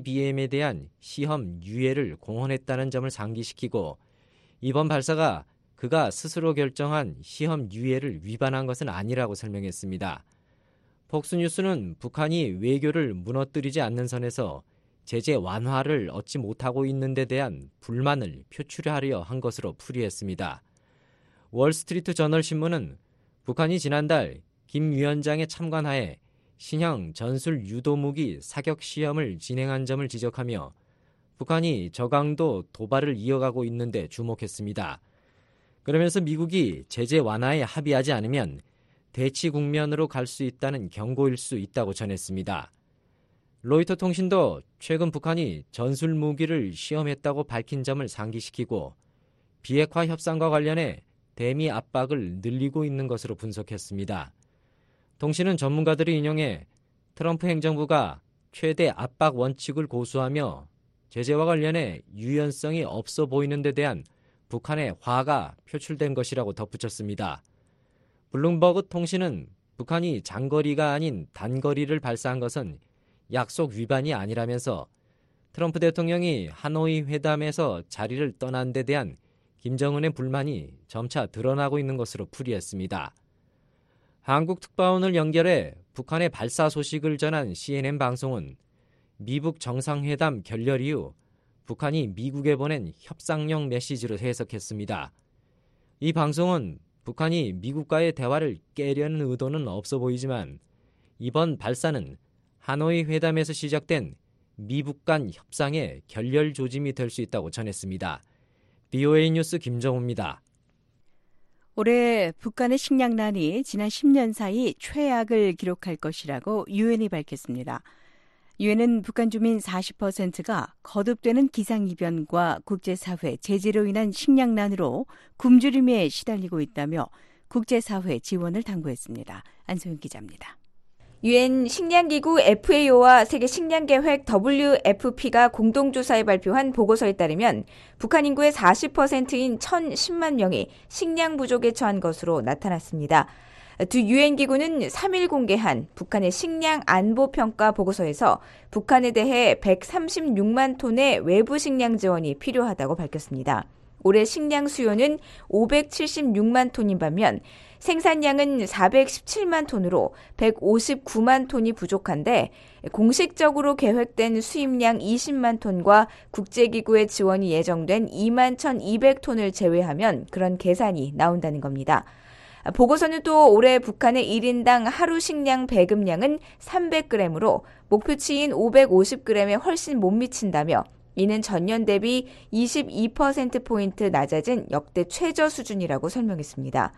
ICBM에 대한 시험 유예를 공언했다는 점을 상기시키고 이번 발사가 그가 스스로 결정한 시험 유예를 위반한 것은 아니라고 설명했습니다. 폭스뉴스는 북한이 외교를 무너뜨리지 않는 선에서 제재 완화를 얻지 못하고 있는 데 대한 불만을 표출하려 한 것으로 풀이했습니다. 월스트리트 저널 신문은 북한이 지난달 김 위원장의 참관하에 신형 전술 유도무기 사격 시험을 진행한 점을 지적하며 북한이 저강도 도발을 이어가고 있는 데 주목했습니다. 그러면서 미국이 제재 완화에 합의하지 않으면 대치 국면으로 갈 수 있다는 경고일 수 있다고 전했습니다. 로이터 통신도 최근 북한이 전술 무기를 시험했다고 밝힌 점을 상기시키고 비핵화 협상과 관련해 대미 압박을 늘리고 있는 것으로 분석했습니다. 통신은 전문가들을 인용해 트럼프 행정부가 최대 압박 원칙을 고수하며 제재와 관련해 유연성이 없어 보이는 데 대한 북한의 화가 표출된 것이라고 덧붙였습니다. 블룸버그 통신은 북한이 장거리가 아닌 단거리를 발사한 것은 약속 위반이 아니라면서 트럼프 대통령이 하노이 회담에서 자리를 떠난 데 대한 김정은의 불만이 점차 드러나고 있는 것으로 풀이했습니다. 한국 특파원을 연결해 북한의 발사 소식을 전한 CNN 방송은 미북 정상회담 결렬 이후 북한이 미국에 보낸 협상용 메시지로 해석했습니다. 이 방송은 북한이 미국과의 대화를 깨려는 의도는 없어 보이지만 이번 발사는 하노이 회담에서 시작된 미북 간 협상의 결렬 조짐이 될 수 있다고 전했습니다. BOA 뉴스 김정우입니다. 올해 북한의 식량난이 지난 10년 사이 최악을 기록할 것이라고 유엔이 밝혔습니다. 유엔은 북한 주민 40%가 거듭되는 기상이변과 국제사회 제재로 인한 식량난으로 굶주림에 시달리고 있다며 국제사회 지원을 당부했습니다. 안소영 기자입니다. 유엔 식량기구 FAO와 세계식량계획 WFP가 공동조사에 발표한 보고서에 따르면 북한 인구의 40%인 1,010만 명이 식량 부족에 처한 것으로 나타났습니다. 두 유엔 기구는 3일 공개한 북한의 식량 안보 평가 보고서에서 북한에 대해 136만 톤의 외부 식량 지원이 필요하다고 밝혔습니다. 올해 식량 수요는 576만 톤인 반면 생산량은 417만 톤으로 159만 톤이 부족한데 공식적으로 계획된 수입량 20만 톤과 국제기구의 지원이 예정된 2만 1,200톤을 제외하면 그런 계산이 나온다는 겁니다. 보고서는 또 올해 북한의 1인당 하루 식량 배급량은 300g으로 목표치인 550g에 훨씬 못 미친다며 이는 전년 대비 22%포인트 낮아진 역대 최저 수준이라고 설명했습니다.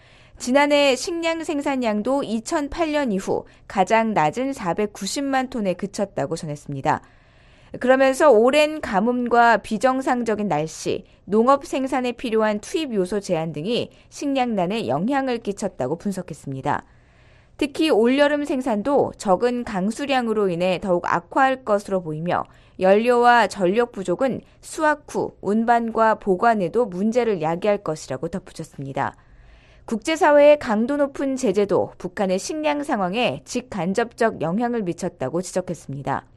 지난해 식량 생산량도 2008년 이후 가장 낮은 490만 톤에 그쳤다고 전했습니다. 그러면서 오랜 가뭄과 비정상적인 날씨, 농업 생산에 필요한 투입 요소 제한 등이 식량난에 영향을 끼쳤다고 분석했습니다. 특히 올여름 생산도 적은 강수량으로 인해 더욱 악화할 것으로 보이며 연료와 전력 부족은 수확 후 운반과 보관에도 문제를 야기할 것이라고 덧붙였습니다. 국제사회의 강도 높은 제재도 북한의 식량 상황에 직간접적 영향을 미쳤다고 지적했습니다.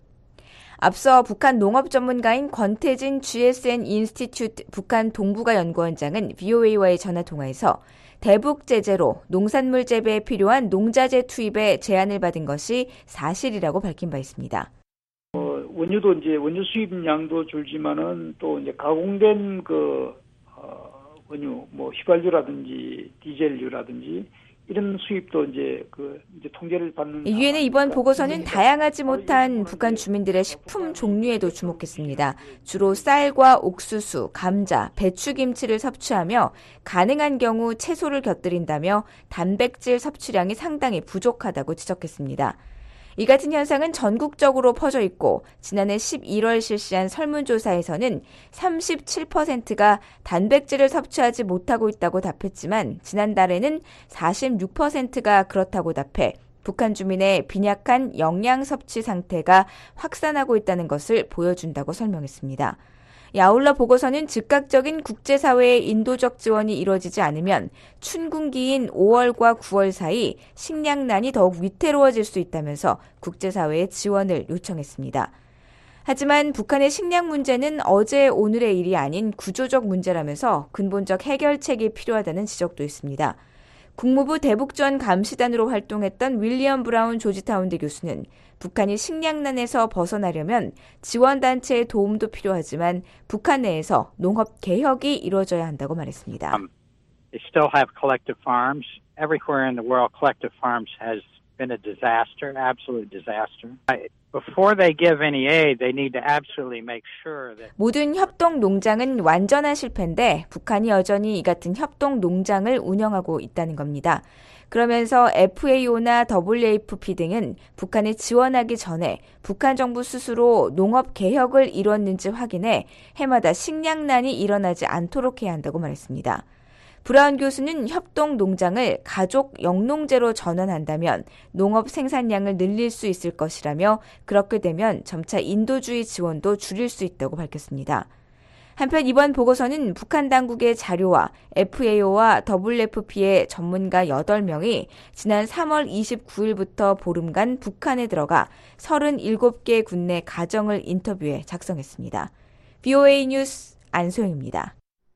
앞서 북한 농업 전문가인 권태진 GSN 인스티튜트 북한 동북아 연구원장은 VOA와의 전화통화에서 대북 제재로 농산물 재배에 필요한 농자재 투입에 제한을 받은 것이 사실이라고 밝힌 바 있습니다. 원유도 이제 원유 수입량도 줄지만은 또 이제 가공된 원유, 휘발유라든지 디젤유라든지 이런 수입도 이제 통계를 받는. 유엔의 이번 보고서는 다양하지 못한 북한 주민들의 식품 종류에도 주목했습니다. 주로 쌀과 옥수수, 감자, 배추김치를 섭취하며 가능한 경우 채소를 곁들인다며 단백질 섭취량이 상당히 부족하다고 지적했습니다. 이 같은 현상은 전국적으로 퍼져 있고 지난해 11월 실시한 설문조사에서는 37%가 단백질을 섭취하지 못하고 있다고 답했지만 지난달에는 46%가 그렇다고 답해 북한 주민의 빈약한 영양 섭취 상태가 확산하고 있다는 것을 보여준다고 설명했습니다. 아울러 보고서는 즉각적인 국제사회의 인도적 지원이 이루어지지 않으면 춘군기인 5월과 9월 사이 식량난이 더욱 위태로워질 수 있다면서 국제사회의 지원을 요청했습니다. 하지만 북한의 식량 문제는 어제 오늘의 일이 아닌 구조적 문제라면서 근본적 해결책이 필요하다는 지적도 있습니다. 국무부 대북전 감시단으로 활동했던 윌리엄 브라운 조지타운대 교수는 북한이 식량난에서 벗어나려면 지원단체의 도움도 필요하지만 북한 내에서 농업 개혁이 이루어져야 한다고 말했습니다. They still have collective farms. Everywhere in the world, collective farms has been a disaster, absolute disaster. Before they give any aid, they need to absolutely make sure that 모든 협동 농장은 완전한 실패인데 북한이 여전히 이 같은 협동 농장을 운영하고 있다는 겁니다. 그러면서 FAO나 WFP 등은 북한에 지원하기 전에 북한 정부 스스로 농업 개혁을 이뤘는지 확인해 해마다 식량난이 일어나지 않도록 해야 한다고 말했습니다. 브라운 교수는 협동 농장을 가족 영농제로 전환한다면 농업 생산량을 늘릴 수 있을 것이라며 그렇게 되면 점차 인도주의 지원도 줄일 수 있다고 밝혔습니다. 한편 이번 보고서는 북한 당국의 자료와 FAO와 WFP의 전문가 8명이 지난 3월 29일부터 보름간 북한에 들어가 37개 군내 가정을 인터뷰해 작성했습니다. VOA 뉴스 안소영입니다.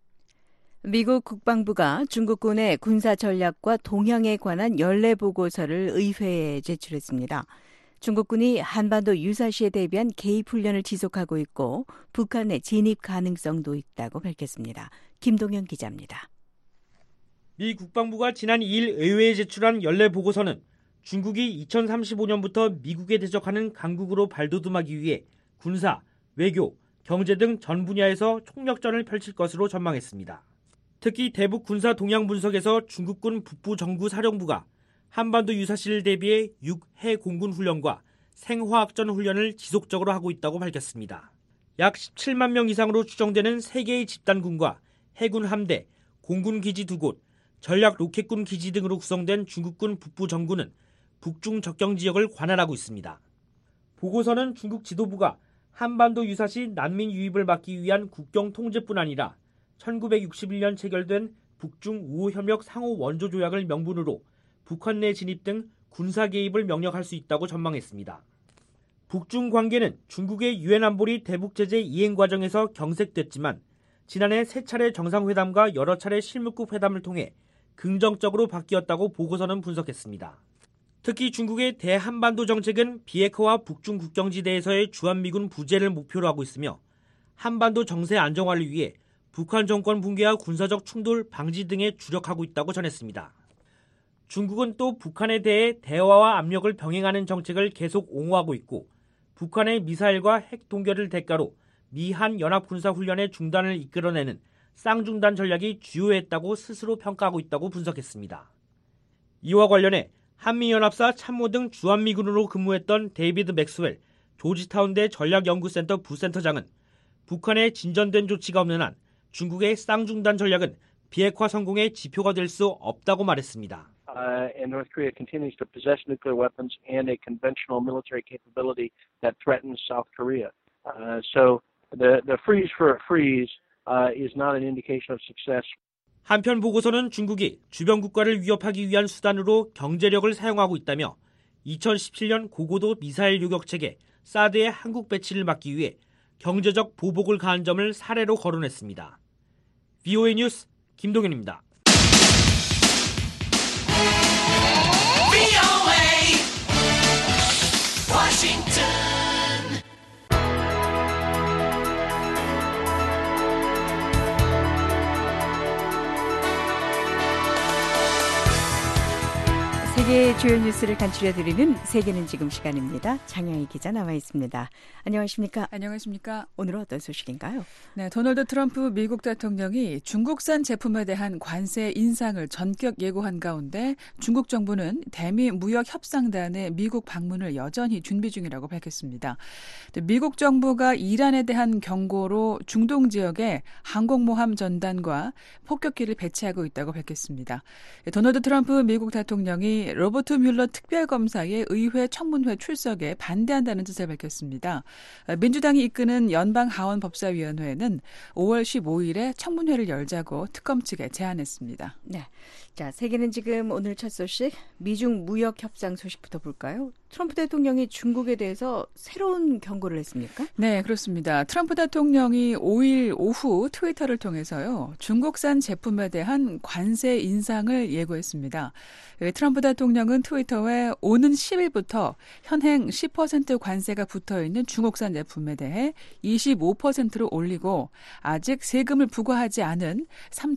미국 국방부가 중국군의 군사 전략과 동향에 관한 연례 보고서를 의회에 제출했습니다. 중국군이 한반도 유사시에 대비한 개입 훈련을 지속하고 있고 북한의 진입 가능성도 있다고 밝혔습니다. 김동현 기자입니다. 미 국방부가 지난 2일 의회에 제출한 연례 보고서는 중국이 2035년부터 미국에 대적하는 강국으로 발돋움하기 위해 군사, 외교, 경제 등 전 분야에서 총력전을 펼칠 것으로 전망했습니다. 특히 대북 군사 동향 분석에서 중국군 북부 정구 사령부가 한반도 유사시를 대비해 육, 해 공군 훈련과 생화학전 훈련을 지속적으로 하고 있다고 밝혔습니다. 약 17만 명 이상으로 추정되는 3개의 집단군과 해군 함대, 공군 기지 2곳, 전략 로켓군 기지 등으로 구성된 중국군 북부 정구는 북중 접경 지역을 관할하고 있습니다. 보고서는 중국 지도부가 한반도 유사시 난민 유입을 막기 위한 국경 통제뿐 아니라 1961년 체결된 북중 우호협력 상호 원조 조약을 명분으로 북한 내 진입 등 군사 개입을 명령할 수 있다고 전망했습니다. 북중 관계는 중국의 유엔 안보리 대북 제재 이행 과정에서 경색됐지만 지난해 3차례 정상회담과 여러 차례 실무급 회담을 통해 긍정적으로 바뀌었다고 보고서는 분석했습니다. 특히 중국의 대한반도 정책은 비핵화와 북중 국경지대에서의 주한미군 부재를 목표로 하고 있으며 한반도 정세 안정화를 위해 북한 정권 붕괴와 군사적 충돌 방지 등에 주력하고 있다고 전했습니다. 중국은 또 북한에 대해 대화와 압력을 병행하는 정책을 계속 옹호하고 있고 북한의 미사일과 핵 동결을 대가로 미한 연합군사훈련의 중단을 이끌어내는 쌍중단 전략이 주요했다고 스스로 평가하고 있다고 분석했습니다. 이와 관련해 한미연합사 참모 등 주한미군으로 근무했던 데이비드 맥스웰 조지타운대 전략연구센터 부센터장은 북한의 진전된 조치가 없는 한 중국의 쌍중단 전략은 비핵화 성공의 지표가 될 수 없다고 말했습니다. And North Korea continues to possess nuclear weapons and a conventional military capability that threatens South Korea. So the freeze for a freeze is not an indication of success. 한편 보고서는 중국이 주변 국가를 위협하기 위한 수단으로 경제력을 사용하고 있다며 2017년 고고도 미사일 요격 체계 사드의 한국 배치를 막기 위해 경제적 보복을 가한 점을 사례로 거론했습니다. VOA 뉴스 김동현입니다. 세계의 주요 뉴스를 간추려드리는 세계는 지금 시간입니다. 장영희 기자 나와 있습니다. 안녕하십니까? 안녕하십니까? 오늘은 어떤 소식인가요? 네, 도널드 트럼프 미국 대통령이 중국산 제품에 대한 관세 인상을 전격 예고한 가운데 중국 정부는 대미 무역 협상단의 미국 방문을 여전히 준비 중이라고 밝혔습니다. 미국 정부가 이란에 대한 경고로 중동 지역에 항공모함 전단과 폭격기를 배치하고 있다고 밝혔습니다. 도널드 트럼프 미국 대통령이 로버트 뮬러 특별검사의 의회 청문회 출석에 반대한다는 뜻을 밝혔습니다. 민주당이 이끄는 연방하원법사위원회는 5월 15일에 청문회를 열자고 특검 측에 제안했습니다. 네, 자 세계는 지금 오늘 첫 소식 미중 무역 협상 소식부터 볼까요? 트럼프 대통령이 중국에 대해서 새로운 경고를 했습니까? 네, 그렇습니다. 트럼프 대통령이 5일 오후 트위터를 통해서요, 중국산 제품에 대한 관세 인상을 예고했습니다. 트럼프 대통령은 트위터에 오는 10일부터 현행 10% 관세가 붙어있는 중국산 제품에 대해 25%로 올리고 아직 세금을 부과하지 않은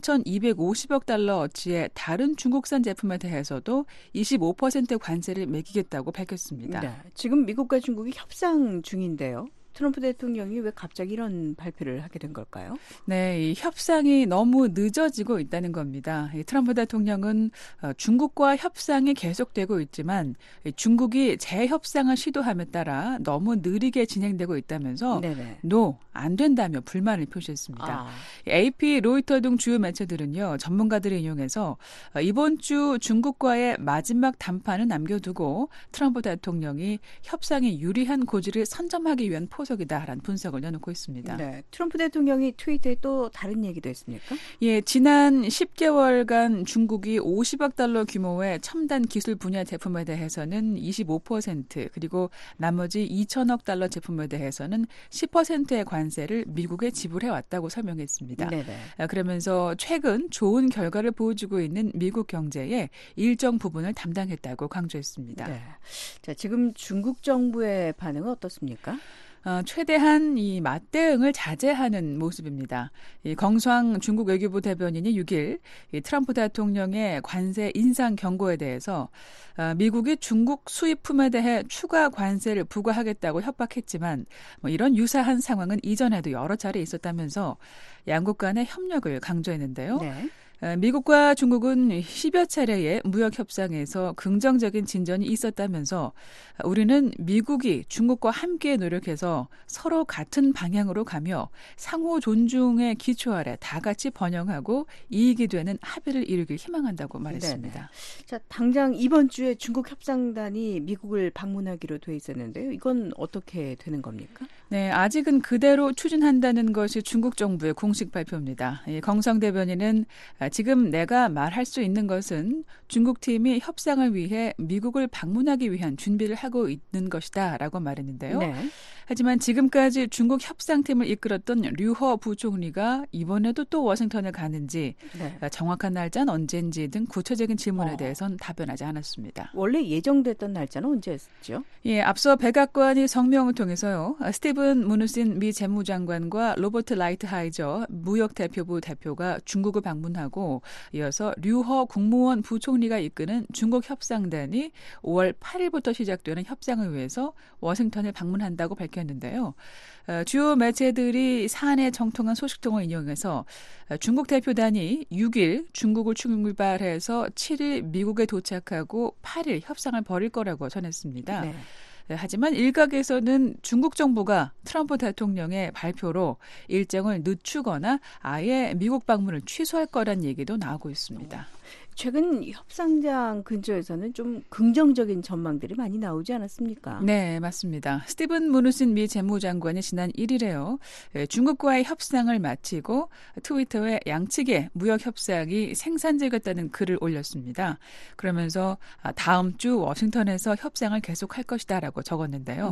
3,250억 달러어치의 다른 중국산 제품에 대해서도 25% 관세를 매기겠다고 밝혔습니다. 네, 지금 미국과 중국이 협상 중인데요. 트럼프 대통령이 왜 갑자기 이런 발표를 하게 된 걸까요? 네, 이 협상이 너무 늦어지고 있다는 겁니다. 트럼프 대통령은 중국과 협상이 계속되고 있지만 중국이 재협상을 시도함에 따라 너무 느리게 진행되고 있다면서 안 된다며 불만을 표시했습니다. AP, 로이터 등 주요 매체들은요, 전문가들을 인용해서 이번 주 중국과의 마지막 담판을 남겨두고 트럼프 대통령이 협상에 유리한 고지를 선점하기 위한 포석이다라는 분석을 내놓고 있습니다. 네, 트럼프 대통령이 트위터에 또 다른 얘기도 했습니까? 예, 지난 10개월간 중국이 50억 달러 규모의 첨단 기술 분야 제품에 대해서는 25% 그리고 나머지 2천억 달러 제품에 대해서는 10%의 관세를 미국에 지불해 왔다고 설명했습니다. 그러면서 최근 좋은 결과를 보여주고 있는 미국 경제의 일정 부분을 담당했다고 강조했습니다. 네. 자, 지금 중국 정부의 반응은 어떻습니까? 최대한 이 맞대응을 자제하는 모습입니다. 이 경수왕 중국 외교부 대변인이 6일 이 트럼프 대통령의 관세 인상 경고에 대해서 미국이 중국 수입품에 대해 추가 관세를 부과하겠다고 협박했지만 이런 유사한 상황은 이전에도 여러 차례 있었다면서 양국 간의 협력을 강조했는데요. 미국과 중국은 10여 차례의 무역 협상에서 긍정적인 진전이 있었다면서 우리는 미국이 중국과 함께 노력해서 서로 같은 방향으로 가며 상호 존중의 기초 아래 다 같이 번영하고 이익이 되는 합의를 이루길 희망한다고 말했습니다. 자, 당장 이번 주에 중국 협상단이 미국을 방문하기로 돼 있었는데요. 이건 어떻게 되는 겁니까? 네, 아직은 그대로 추진한다는 것이 중국 정부의 공식 발표입니다. 경성 대변인은 지금 내가 말할 수 있는 것은 중국 팀이 협상을 위해 미국을 방문하기 위한 준비를 하고 있는 것이다 라고 말했는데요. 하지만 지금까지 중국 협상팀을 이끌었던 류허 부총리가 이번에도 또 워싱턴에 가는지 정확한 날짜는 언제인지 등 구체적인 질문에 대해서는 답변하지 않았습니다. 원래 예정됐던 날짜는 언제였죠? 예, 앞서 백악관이 성명을 통해서요. 스티븐 무누신 미 재무장관과 로버트 라이트하이저 무역대표부 대표가 중국을 방문하고 이어서 류허 국무원 부총리가 이끄는 중국 협상단이 5월 8일부터 시작되는 협상을 위해서 워싱턴을 방문한다고 밝혔는데요. 주요 매체들이 사안에 정통한 소식통을 인용해서 중국 대표단이 6일 중국을 출발해서 7일 미국에 도착하고 8일 협상을 벌일 거라고 전했습니다. 하지만 일각에서는 중국 정부가 트럼프 대통령의 발표로 일정을 늦추거나 아예 미국 방문을 취소할 거란 얘기도 나오고 있습니다. 최근 협상장 근처에서는 좀 긍정적인 전망들이 많이 나오지 않았습니까? 네, 맞습니다. 스티븐 무누신 미 재무장관이 지난 1일에요. 중국과의 협상을 마치고 트위터에 양측의 무역 협상이 생산적이었다는 글을 올렸습니다. 그러면서 다음 주 워싱턴에서 협상을 계속할 것이다라고 적었는데요.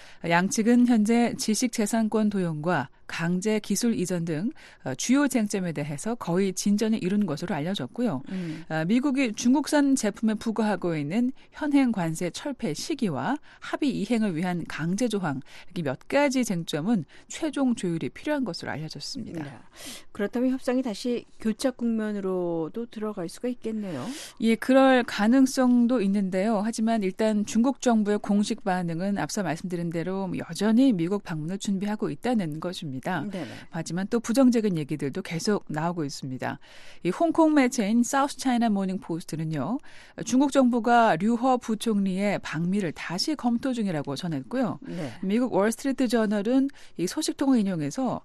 양측은 현재 지식재산권 도용과 강제 기술 이전 등 주요 쟁점에 대해서 거의 진전을 이룬 것으로 알려졌고요. 미국이 중국산 제품에 부과하고 있는 현행 관세 철폐 시기와 합의 이행을 위한 강제 조항 이렇게 몇 가지 쟁점은 최종 조율이 필요한 것으로 알려졌습니다. 그렇다면 협상이 다시 교착 국면으로도 들어갈 수가 있겠네요. 예, 그럴 가능성도 있는데요. 하지만 일단 중국 정부의 공식 반응은 앞서 말씀드린 대로 여전히 미국 방문을 준비하고 있다는 것입니다. 하지만 또 부정적인 얘기들도 계속 나오고 있습니다. 이 홍콩 매체인 사우스 차이나 모닝 포스트는요. 중국 정부가 류허 부총리의 방미를 다시 검토 중이라고 전했고요. 미국 월스트리트 저널은 이 소식통을 인용해서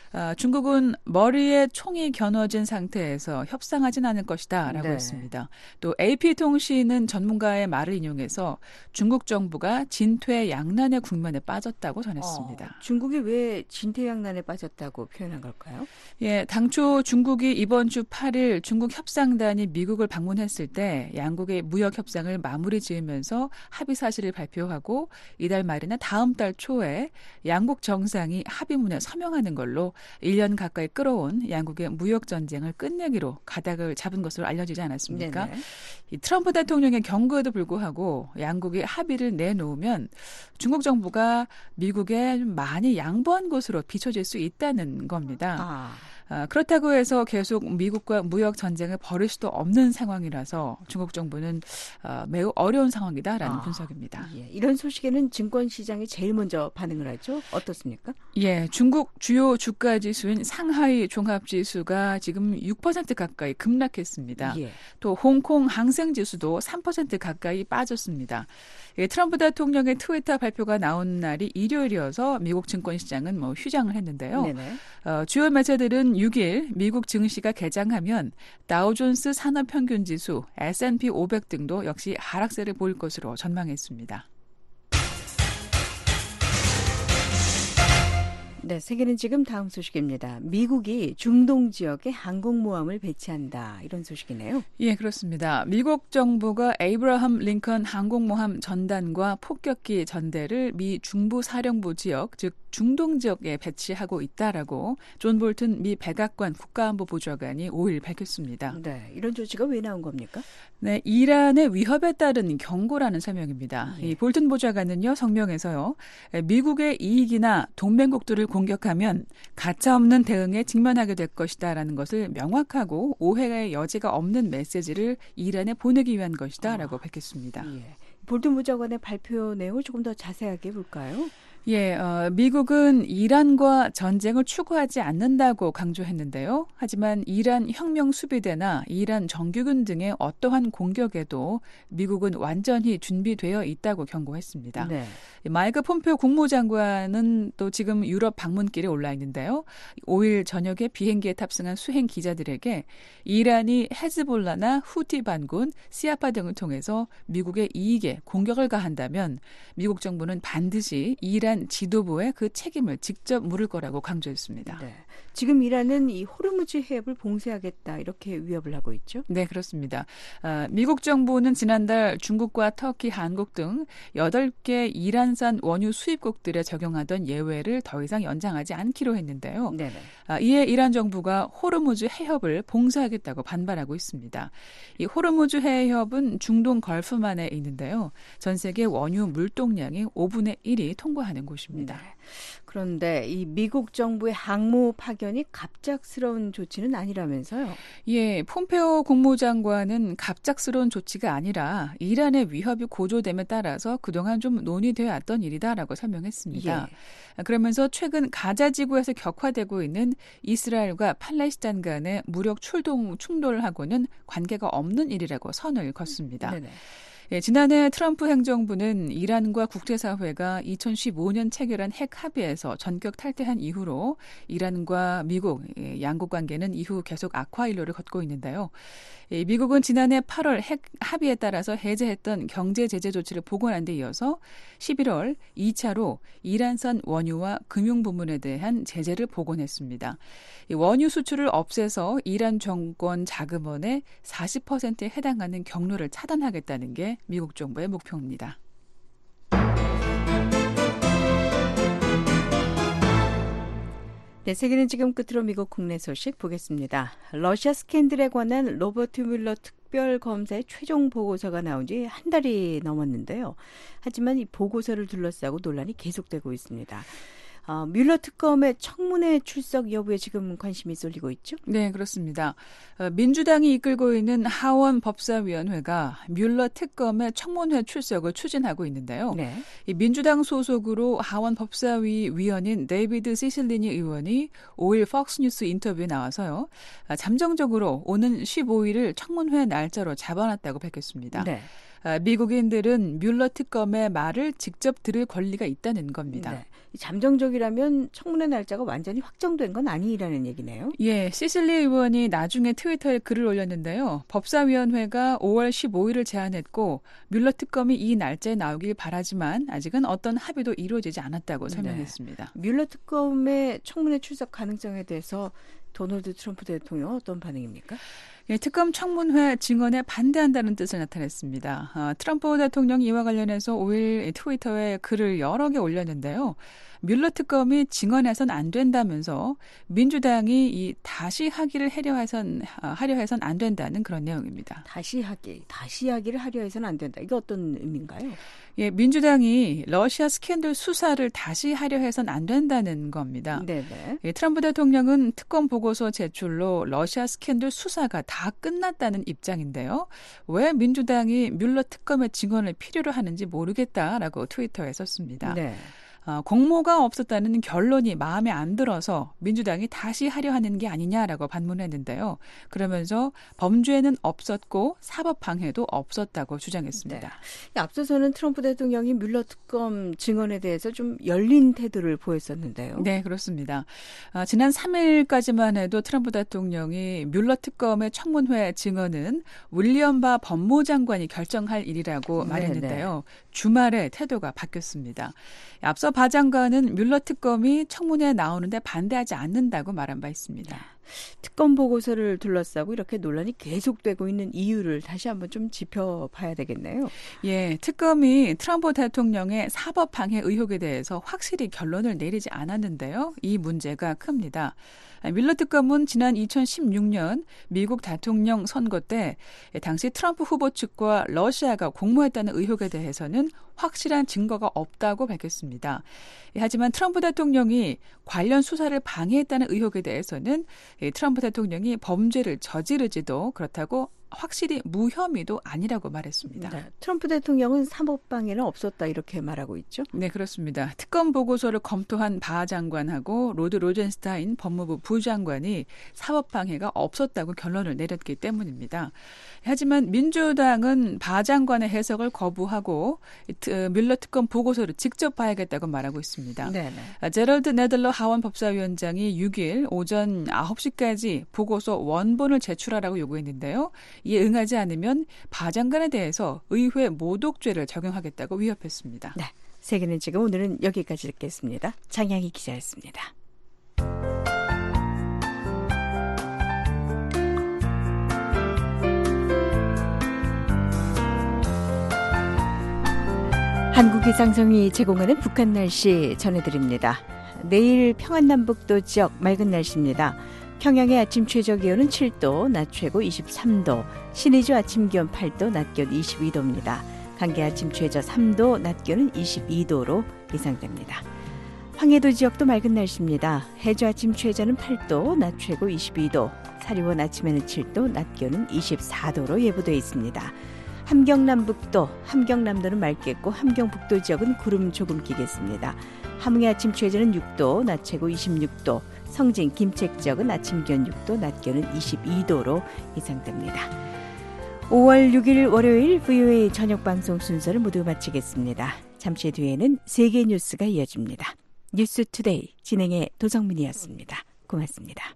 중국은 머리에 총이 겨눠진 상태에서 협상하진 않을 것이다라고 네. 했습니다. 또 AP통신은 전문가의 말을 인용해서 중국 정부가 진퇴양난의 국면에 빠졌다고 전했습니다. 중국이 왜 진퇴양난에 빠졌다고 표현한 걸까요? 예, 당초 중국이 이번 주 8일 중국 협상단이 미국을 방문했을 때 양국의 무역 협상을 마무리 지으면서 합의 사실을 발표하고 이달 말이나 다음 달 초에 양국 정상이 합의문에 서명하는 걸로 1년 가까이 끌어온 양국의 무역 전쟁을 끝내기로 가닥을 잡은 것으로 알려지지 않았습니까? 네네. 이 트럼프 대통령의 경고에도 불구하고 양국이 합의를 내놓으면 중국 정부가 미국에 좀 많이 양보한 것으로 비춰질 수 있다는 겁니다. 그렇다고 해서 계속 미국과 무역 전쟁을 벌일 수도 없는 상황이라서 중국 정부는 매우 어려운 상황이다라는 분석입니다. 예, 이런 소식에는 증권시장이 제일 먼저 반응을 하죠. 어떻습니까? 예, 중국 주요 주가 지수인 상하이 종합지수가 지금 6% 가까이 급락했습니다. 예. 또 홍콩 항생지수도 3% 가까이 빠졌습니다. 예, 트럼프 대통령의 트위터 발표가 나온 날이 일요일이어서 미국 증권시장은 휴장을 했는데요. 네네. 주요 매체들은 6일 미국 증시가 개장하면 다우존스 산업평균지수, S&P 500 등도 역시 하락세를 보일 것으로 전망했습니다. 네, 세계는 지금 다음 소식입니다. 미국이 중동 지역에 항공모함을 배치한다. 이런 소식이네요. 예, 그렇습니다. 미국 정부가 에이브러함 링컨 항공모함 전단과 폭격기 전대를 미 중부 사령부 지역, 즉 중동 지역에 배치하고 있다라고 존 볼튼 미 백악관 국가안보보좌관이 5일 밝혔습니다. 네, 이런 조치가 왜 나온 겁니까? 네, 이란의 위협에 따른 경고라는 설명입니다. 이 볼튼 보좌관은요, 성명에서요, 미국의 이익이나 동맹국들을 공격하면 가차없는 대응에 직면하게 될 것이다라는 것을 명확하고 오해의 여지가 없는 메시지를 이란에 보내기 위한 것이다라고 밝혔습니다. 예. 볼튼 보좌관의 발표 내용을 조금 더 자세하게 볼까요? 예, 미국은 이란과 전쟁을 추구하지 않는다고 강조했는데요. 하지만 이란 혁명 수비대나 이란 정규군 등의 어떠한 공격에도 미국은 완전히 준비되어 있다고 경고했습니다. 네. 마이크 폼페오 국무장관은 또 지금 유럽 방문길에 올라 있는데요. 5일 저녁에 비행기에 탑승한 수행 기자들에게 이란이 헤즈볼라나 후티 반군, 시아파 등을 통해서 미국의 이익에 공격을 가한다면 미국 정부는 반드시 이란 지도부의 그 책임을 직접 물을 거라고 강조했습니다. 네. 지금 이란은 이 호르무즈 해협을 봉쇄하겠다 이렇게 위협을 하고 있죠? 네, 그렇습니다. 미국 정부는 지난달 중국과 터키, 한국 등 8개 이란산 원유 수입국들에 적용하던 예외를 더 이상 연장하지 않기로 했는데요. 네네. 이에 이란 정부가 호르무즈 해협을 봉쇄하겠다고 반발하고 있습니다. 이 호르무즈 해협은 중동 걸프만에 있는데요. 전 세계 원유 물동량의 5분의 1이 통과하는 곳입니다. 네. 그런데 이 미국 정부의 항모 파견이 갑작스러운 조치는 아니라면서요? 예, 폼페오 국무장관은 갑작스러운 조치가 아니라 이란의 위협이 고조됨에 따라서 그동안 좀 논의되어 왔던 일이다라고 설명했습니다. 예. 그러면서 최근 가자 지구에서 격화되고 있는 이스라엘과 팔레스타인 간의 무력 충돌하고는 관계가 없는 일이라고 선을 걷습니다. 네네. 예, 지난해 트럼프 행정부는 이란과 국제사회가 2015년 체결한 핵 합의에서 전격 탈퇴한 이후로 이란과 미국 양국 관계는 이후 계속 악화 일로를 걷고 있는데요. 미국은 지난해 8월 핵 합의에 따라서 해제했던 경제 제재 조치를 복원한 데 이어서 11월 2차로 이란산 원유와 금융 부문에 대한 제재를 복원했습니다. 원유 수출을 없애서 이란 정권 자금원의 40%에 해당하는 경로를 차단하겠다는 게 미국 정부의 목표입니다. 네, 세계는 지금 끝으로 미국 국내 소식 보겠습니다. 러시아 스캔들에 관한 로버트 뮬러 특별검사의 최종 보고서가 나온 지 한 달이 넘었는데요. 하지만 이 보고서를 둘러싸고 논란이 계속되고 있습니다. 뮬러 특검의 청문회 출석 여부에 지금 관심이 쏠리고 있죠? 네, 그렇습니다. 민주당이 이끌고 있는 하원 법사위원회가 뮬러 특검의 청문회 출석을 추진하고 있는데요. 네. 이 민주당 소속으로 하원 법사위 위원인 데이비드 시실리니 의원이 5일 폭스뉴스 인터뷰에 나와서요. 잠정적으로 오는 15일을 청문회 날짜로 잡아놨다고 밝혔습니다. 네. 미국인들은 뮬러 특검의 말을 직접 들을 권리가 있다는 겁니다. 네. 잠정적이라면 청문회 날짜가 완전히 확정된 건 아니라는 얘기네요. 예, 시슬리 의원이 나중에 트위터에 글을 올렸는데요. 법사위원회가 5월 15일을 제안했고 뮬러 특검이 이 날짜에 나오길 바라지만 아직은 어떤 합의도 이루어지지 않았다고 설명했습니다. 네. 뮬러 특검의 청문회 출석 가능성에 대해서 도널드 트럼프 대통령 어떤 반응입니까? 예, 특검 청문회 증언에 반대한다는 뜻을 나타냈습니다. 트럼프 대통령이 이와 관련해서 5일 트위터에 글을 여러 개 올렸는데요. 뮬러 특검이 증언해선 안 된다면서 민주당이 이 다시 하기를 하려 해선 안 된다는 그런 내용입니다. 다시 하기를 하려 해서는 안 된다. 이게 어떤 의미인가요? 예, 민주당이 러시아 스캔들 수사를 다시 하려 해선 안 된다는 겁니다. 네네. 예, 트럼프 대통령은 특검 보고서 제출로 러시아 스캔들 수사가 다 끝났다는 입장인데요. 왜 민주당이 뮬러 특검의 증언을 필요로 하는지 모르겠다라고 트위터에 썼습니다. 네. 공모가 없었다는 결론이 마음에 안 들어서 민주당이 다시 하려 하는 게 아니냐라고 반문했는데요. 그러면서 범죄는 없었고 사법 방해도 없었다고 주장했습니다. 네. 앞서서는 트럼프 대통령이 뮬러 특검 증언에 대해서 좀 열린 태도를 보였었는데요. 네, 그렇습니다. 지난 3일까지만 해도 트럼프 대통령이 뮬러 특검의 청문회 증언은 윌리엄 바 법무장관이 결정할 일이라고 말했는데요. 주말에 태도가 바뀌었습니다. 앞서 바 장관은 뮬러 특검이 청문회에 나오는데 반대하지 않는다고 말한 바 있습니다. 특검 보고서를 둘러싸고 이렇게 논란이 계속되고 있는 이유를 다시 한번 좀 짚어봐야 되겠네요. 예, 특검이 트럼프 대통령의 사법 방해 의혹에 대해서 확실히 결론을 내리지 않았는데요. 이 문제가 큽니다. 뮬러 특검은 지난 2016년 미국 대통령 선거 때 당시 트럼프 후보 측과 러시아가 공모했다는 의혹에 대해서는 확실한 증거가 없다고 밝혔습니다. 하지만 트럼프 대통령이 관련 수사를 방해했다는 의혹에 대해서는 트럼프 대통령이 범죄를 저지르지도 그렇다고 확실히 무혐의도 아니라고 말했습니다. 네, 트럼프 대통령은 사법방해는 없었다 이렇게 말하고 있죠? 네, 그렇습니다. 특검 보고서를 검토한 바 장관하고 로드 로젠스타인 법무부 부장관이 사법방해가 없었다고 결론을 내렸기 때문입니다. 하지만 민주당은 바 장관의 해석을 거부하고 뮬러 특검 보고서를 직접 봐야겠다고 말하고 있습니다. 네네. 제럴드 네들러 하원 법사위원장이 6일 오전 9시까지 보고서 원본을 제출하라고 요구했는데요. 이에 응하지 않으면 바 장관에 대해서 의회 모독죄를 적용하겠다고 위협했습니다. 네, 세계는 지금 오늘은 여기까지 듣겠습니다. 장양희 기자였습니다. 한국기상청이 제공하는 북한 날씨 전해드립니다. 내일 평안남북도 지역 맑은 날씨입니다. 평양의 아침 최저 기온은 7도, 낮 최고 23도, 신의주 아침 기온 8도, 낮 기온 22도입니다. 강계 아침 최저 3도, 낮 기온은 22도로 예상됩니다. 황해도 지역도 맑은 날씨입니다. 해주 아침 최저는 8도, 낮 최고 22도, 사리원 아침에는 7도, 낮 기온은 24도로 예보되어 있습니다. 함경남북도, 함경남도는 맑겠고 함경북도 지역은 구름 조금 끼겠습니다. 함흥의 아침 최저는 6도, 낮 최고 26도, 성진, 김책 지역은 아침 기온 6도, 낮 기온은 22도로 예상됩니다. 5월 6일 월요일 VOA 저녁 방송 순서를 모두 마치겠습니다. 잠시 뒤에는 세계 뉴스가 이어집니다. 뉴스투데이 진행의 도성민이었습니다. 고맙습니다.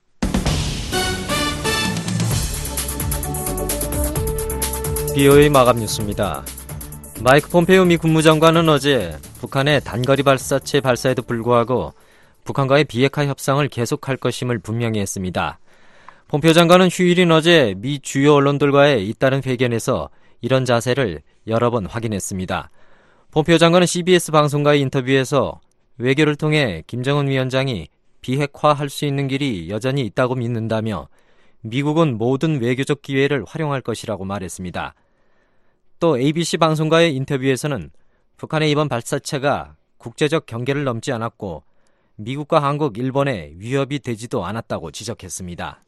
VOA 마감 뉴스입니다. 마이크 폼페이오 미 국무장관은 어제 북한의 단거리 발사체 발사에도 불구하고 북한과의 비핵화 협상을 계속할 것임을 분명히 했습니다. 폼페이오 장관은 휴일인 어제 미 주요 언론들과의 잇따른 회견에서 이런 자세를 여러 번 확인했습니다. 폼페이오 장관은 CBS 방송과의 인터뷰에서 외교를 통해 김정은 위원장이 비핵화할 수 있는 길이 여전히 있다고 믿는다며 미국은 모든 외교적 기회를 활용할 것이라고 말했습니다. 또 ABC 방송과의 인터뷰에서는 북한의 이번 발사체가 국제적 경계를 넘지 않았고 미국과 한국, 일본에 위협이 되지도 않았다고 지적했습니다.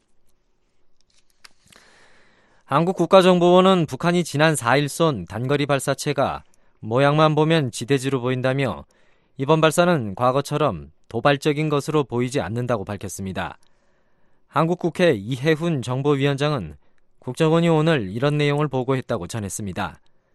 한국 국가정보원은 북한이 지난 4일 쏜 단거리 발사체가 모양만 보면 지대지로 보인다며 이번 발사는 과거처럼 도발적인 것으로 보이지 않는다고 밝혔습니다. 한국 국회 이해훈 정보위원장은 국정원이 오늘 이런 내용을 보고했다고 전했습니다.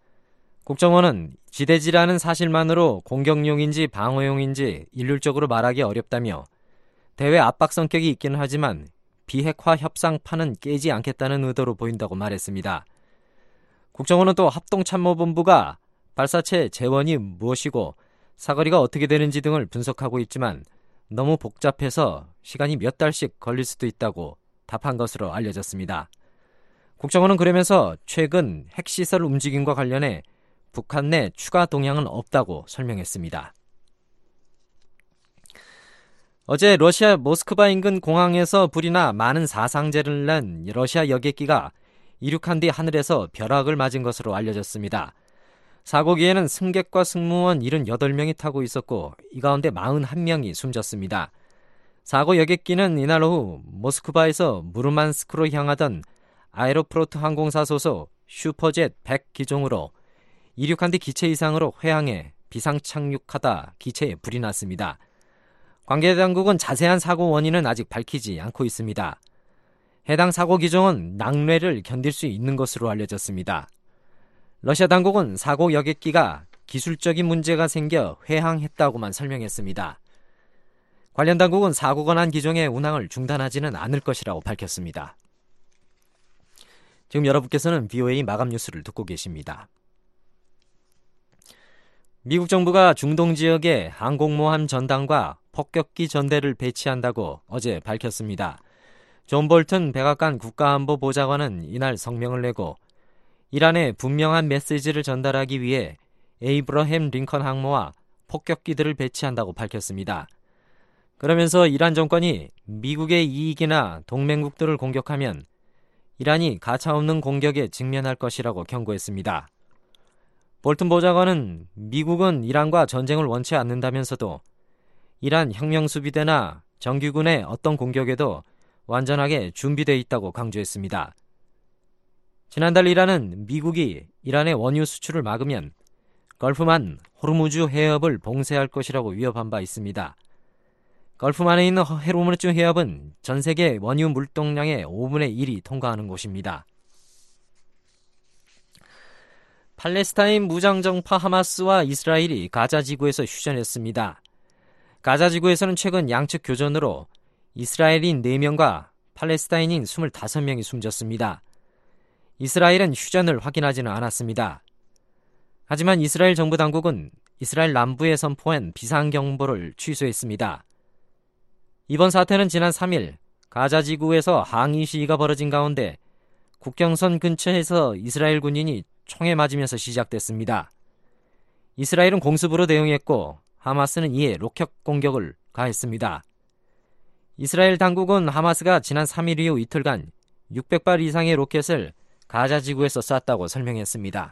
국정원은 지대지라는 사실만으로 공격용인지 방어용인지 일률적으로 말하기 어렵다며 대외 압박 성격이 있기는 하지만 비핵화 협상판은 깨지 않겠다는 의도로 보인다고 말했습니다. 국정원은 또 합동참모본부가 발사체 재원이 무엇이고 사거리가 어떻게 되는지 등을 분석하고 있지만 너무 복잡해서 시간이 몇 달씩 걸릴 수도 있다고 답한 것으로 알려졌습니다. 국정원은 그러면서 최근 핵시설 움직임과 관련해 북한 내 추가 동향은 없다고 설명했습니다. 어제 러시아 모스크바 인근 공항에서 불이 나 많은 사상자를 낸 러시아 여객기가 이륙한 뒤 하늘에서 벼락을 맞은 것으로 알려졌습니다. 사고기에는 승객과 승무원 78명이 타고 있었고 이 가운데 41명이 숨졌습니다. 사고 여객기는 이날 오후 모스크바에서 무르만스크로 향하던 아에로프로트 항공사 소속 슈퍼젯 100 기종으로 이륙한 뒤 기체 이상으로 회항해 비상 착륙하다 기체에 불이 났습니다. 관계 당국은 자세한 사고 원인은 아직 밝히지 않고 있습니다. 해당 사고 기종은 낙뢰를 견딜 수 있는 것으로 알려졌습니다. 러시아 당국은 사고 여객기가 기술적인 문제가 생겨 회항했다고만 설명했습니다. 관련 당국은 사고가 난 기종의 운항을 중단하지는 않을 것이라고 밝혔습니다. 지금 여러분께서는 VOA 마감 뉴스를 듣고 계십니다. 미국 정부가 중동 지역에 항공모함 전단과 폭격기 전대를 배치한다고 어제 밝혔습니다. 존 볼튼 백악관 국가안보보좌관은 이날 성명을 내고 이란에 분명한 메시지를 전달하기 위해 에이브러햄 링컨 항모와 폭격기들을 배치한다고 밝혔습니다. 그러면서 이란 정권이 미국의 이익이나 동맹국들을 공격하면 이란이 가차없는 공격에 직면할 것이라고 경고했습니다. 볼튼 보좌관은 미국은 이란과 전쟁을 원치 않는다면서도 이란 혁명수비대나 정규군의 어떤 공격에도 완전하게 준비되어 있다고 강조했습니다. 지난달 이란은 미국이 이란의 원유 수출을 막으면 걸프만 호르무즈 해협을 봉쇄할 것이라고 위협한 바 있습니다. 걸프만에 있는 호르무즈 해협은 전 세계 원유 물동량의 5분의 1이 통과하는 곳입니다. 팔레스타인 무장정파 하마스와 이스라엘이 가자 지구에서 휴전했습니다. 가자 지구에서는 최근 양측 교전으로 이스라엘인 4명과 팔레스타인인 25명이 숨졌습니다. 이스라엘은 휴전을 확인하지는 않았습니다. 하지만 이스라엘 정부 당국은 이스라엘 남부에 선포한 비상경보를 취소했습니다. 이번 사태는 지난 3일 가자 지구에서 항의 시위가 벌어진 가운데 국경선 근처에서 이스라엘 군인이 총에 맞으면서 시작됐습니다. 이스라엘은 공습으로 대응했고 하마스는 이에 로켓 공격을 가했습니다. 이스라엘 당국은 하마스가 지난 3일 이후 이틀간 600발 이상의 로켓을 가자 지구에서 쐈다고 설명했습니다.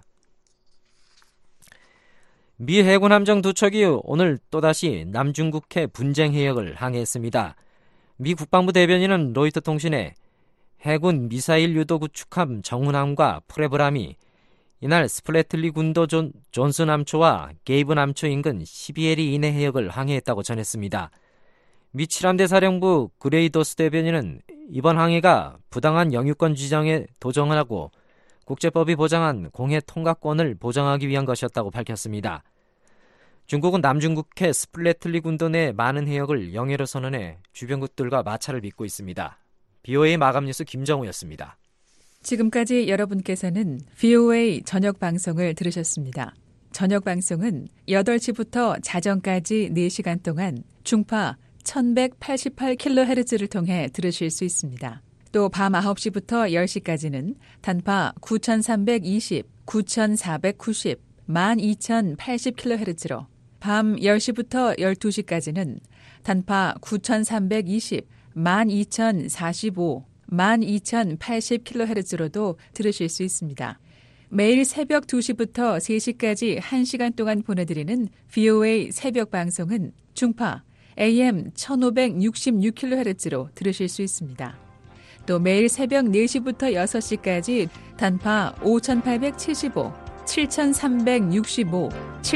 미 해군 함정 2척이 오늘 또다시 남중국해 분쟁 해역을 항해했습니다. 미 국방부 대변인은 로이터 통신에 해군 미사일 유도 구축함 정훈함과 프레브람이 이날 스플래틀리 군도 존스 남초와 게이브 남초 인근 12해리 이내 해역을 항해했다고 전했습니다. 미 7함대 사령부 그레이도스 대변인은 이번 항해가 부당한 영유권 지정에 도전하고 국제법이 보장한 공해 통과권을 보장하기 위한 것이었다고 밝혔습니다. 중국은 남중국해 스플래틀리 군도 내 많은 해역을 영해로 선언해 주변국들과 마찰을 빚고 있습니다. BOA 마감 뉴스 김정우였습니다. 지금까지 여러분께서는 VOA 저녁 방송을 들으셨습니다. 저녁 방송은 8시부터 자정까지 4시간 동안 중파 1188kHz를 통해 들으실 수 있습니다. 또 밤 9시부터 10시까지는 단파 9320, 9490, 12080kHz로 밤 10시부터 12시까지는 단파 9320, 12045, 12080kHz로도 들으실 수 있습니다. 매일 새벽 2시부터 3시까지 1시간 동안 보내드리는 VOA 새벽 방송은 중파 AM 1566kHz로 들으실 수 있습니다. 또 매일 새벽 4시부터 6시까지 단파 5875, 7365,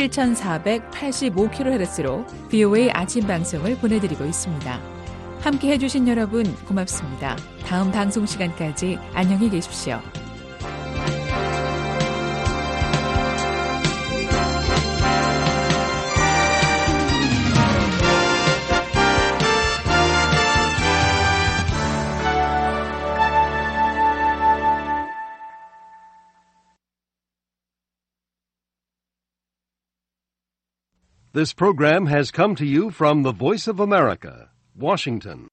7485kHz로 VOA 아침 방송을 보내드리고 있습니다. 함께 해주신 여러분 고맙습니다. 다음 방송 시간까지 안녕히 계십시오. This program has come to you from the Voice of America, Washington.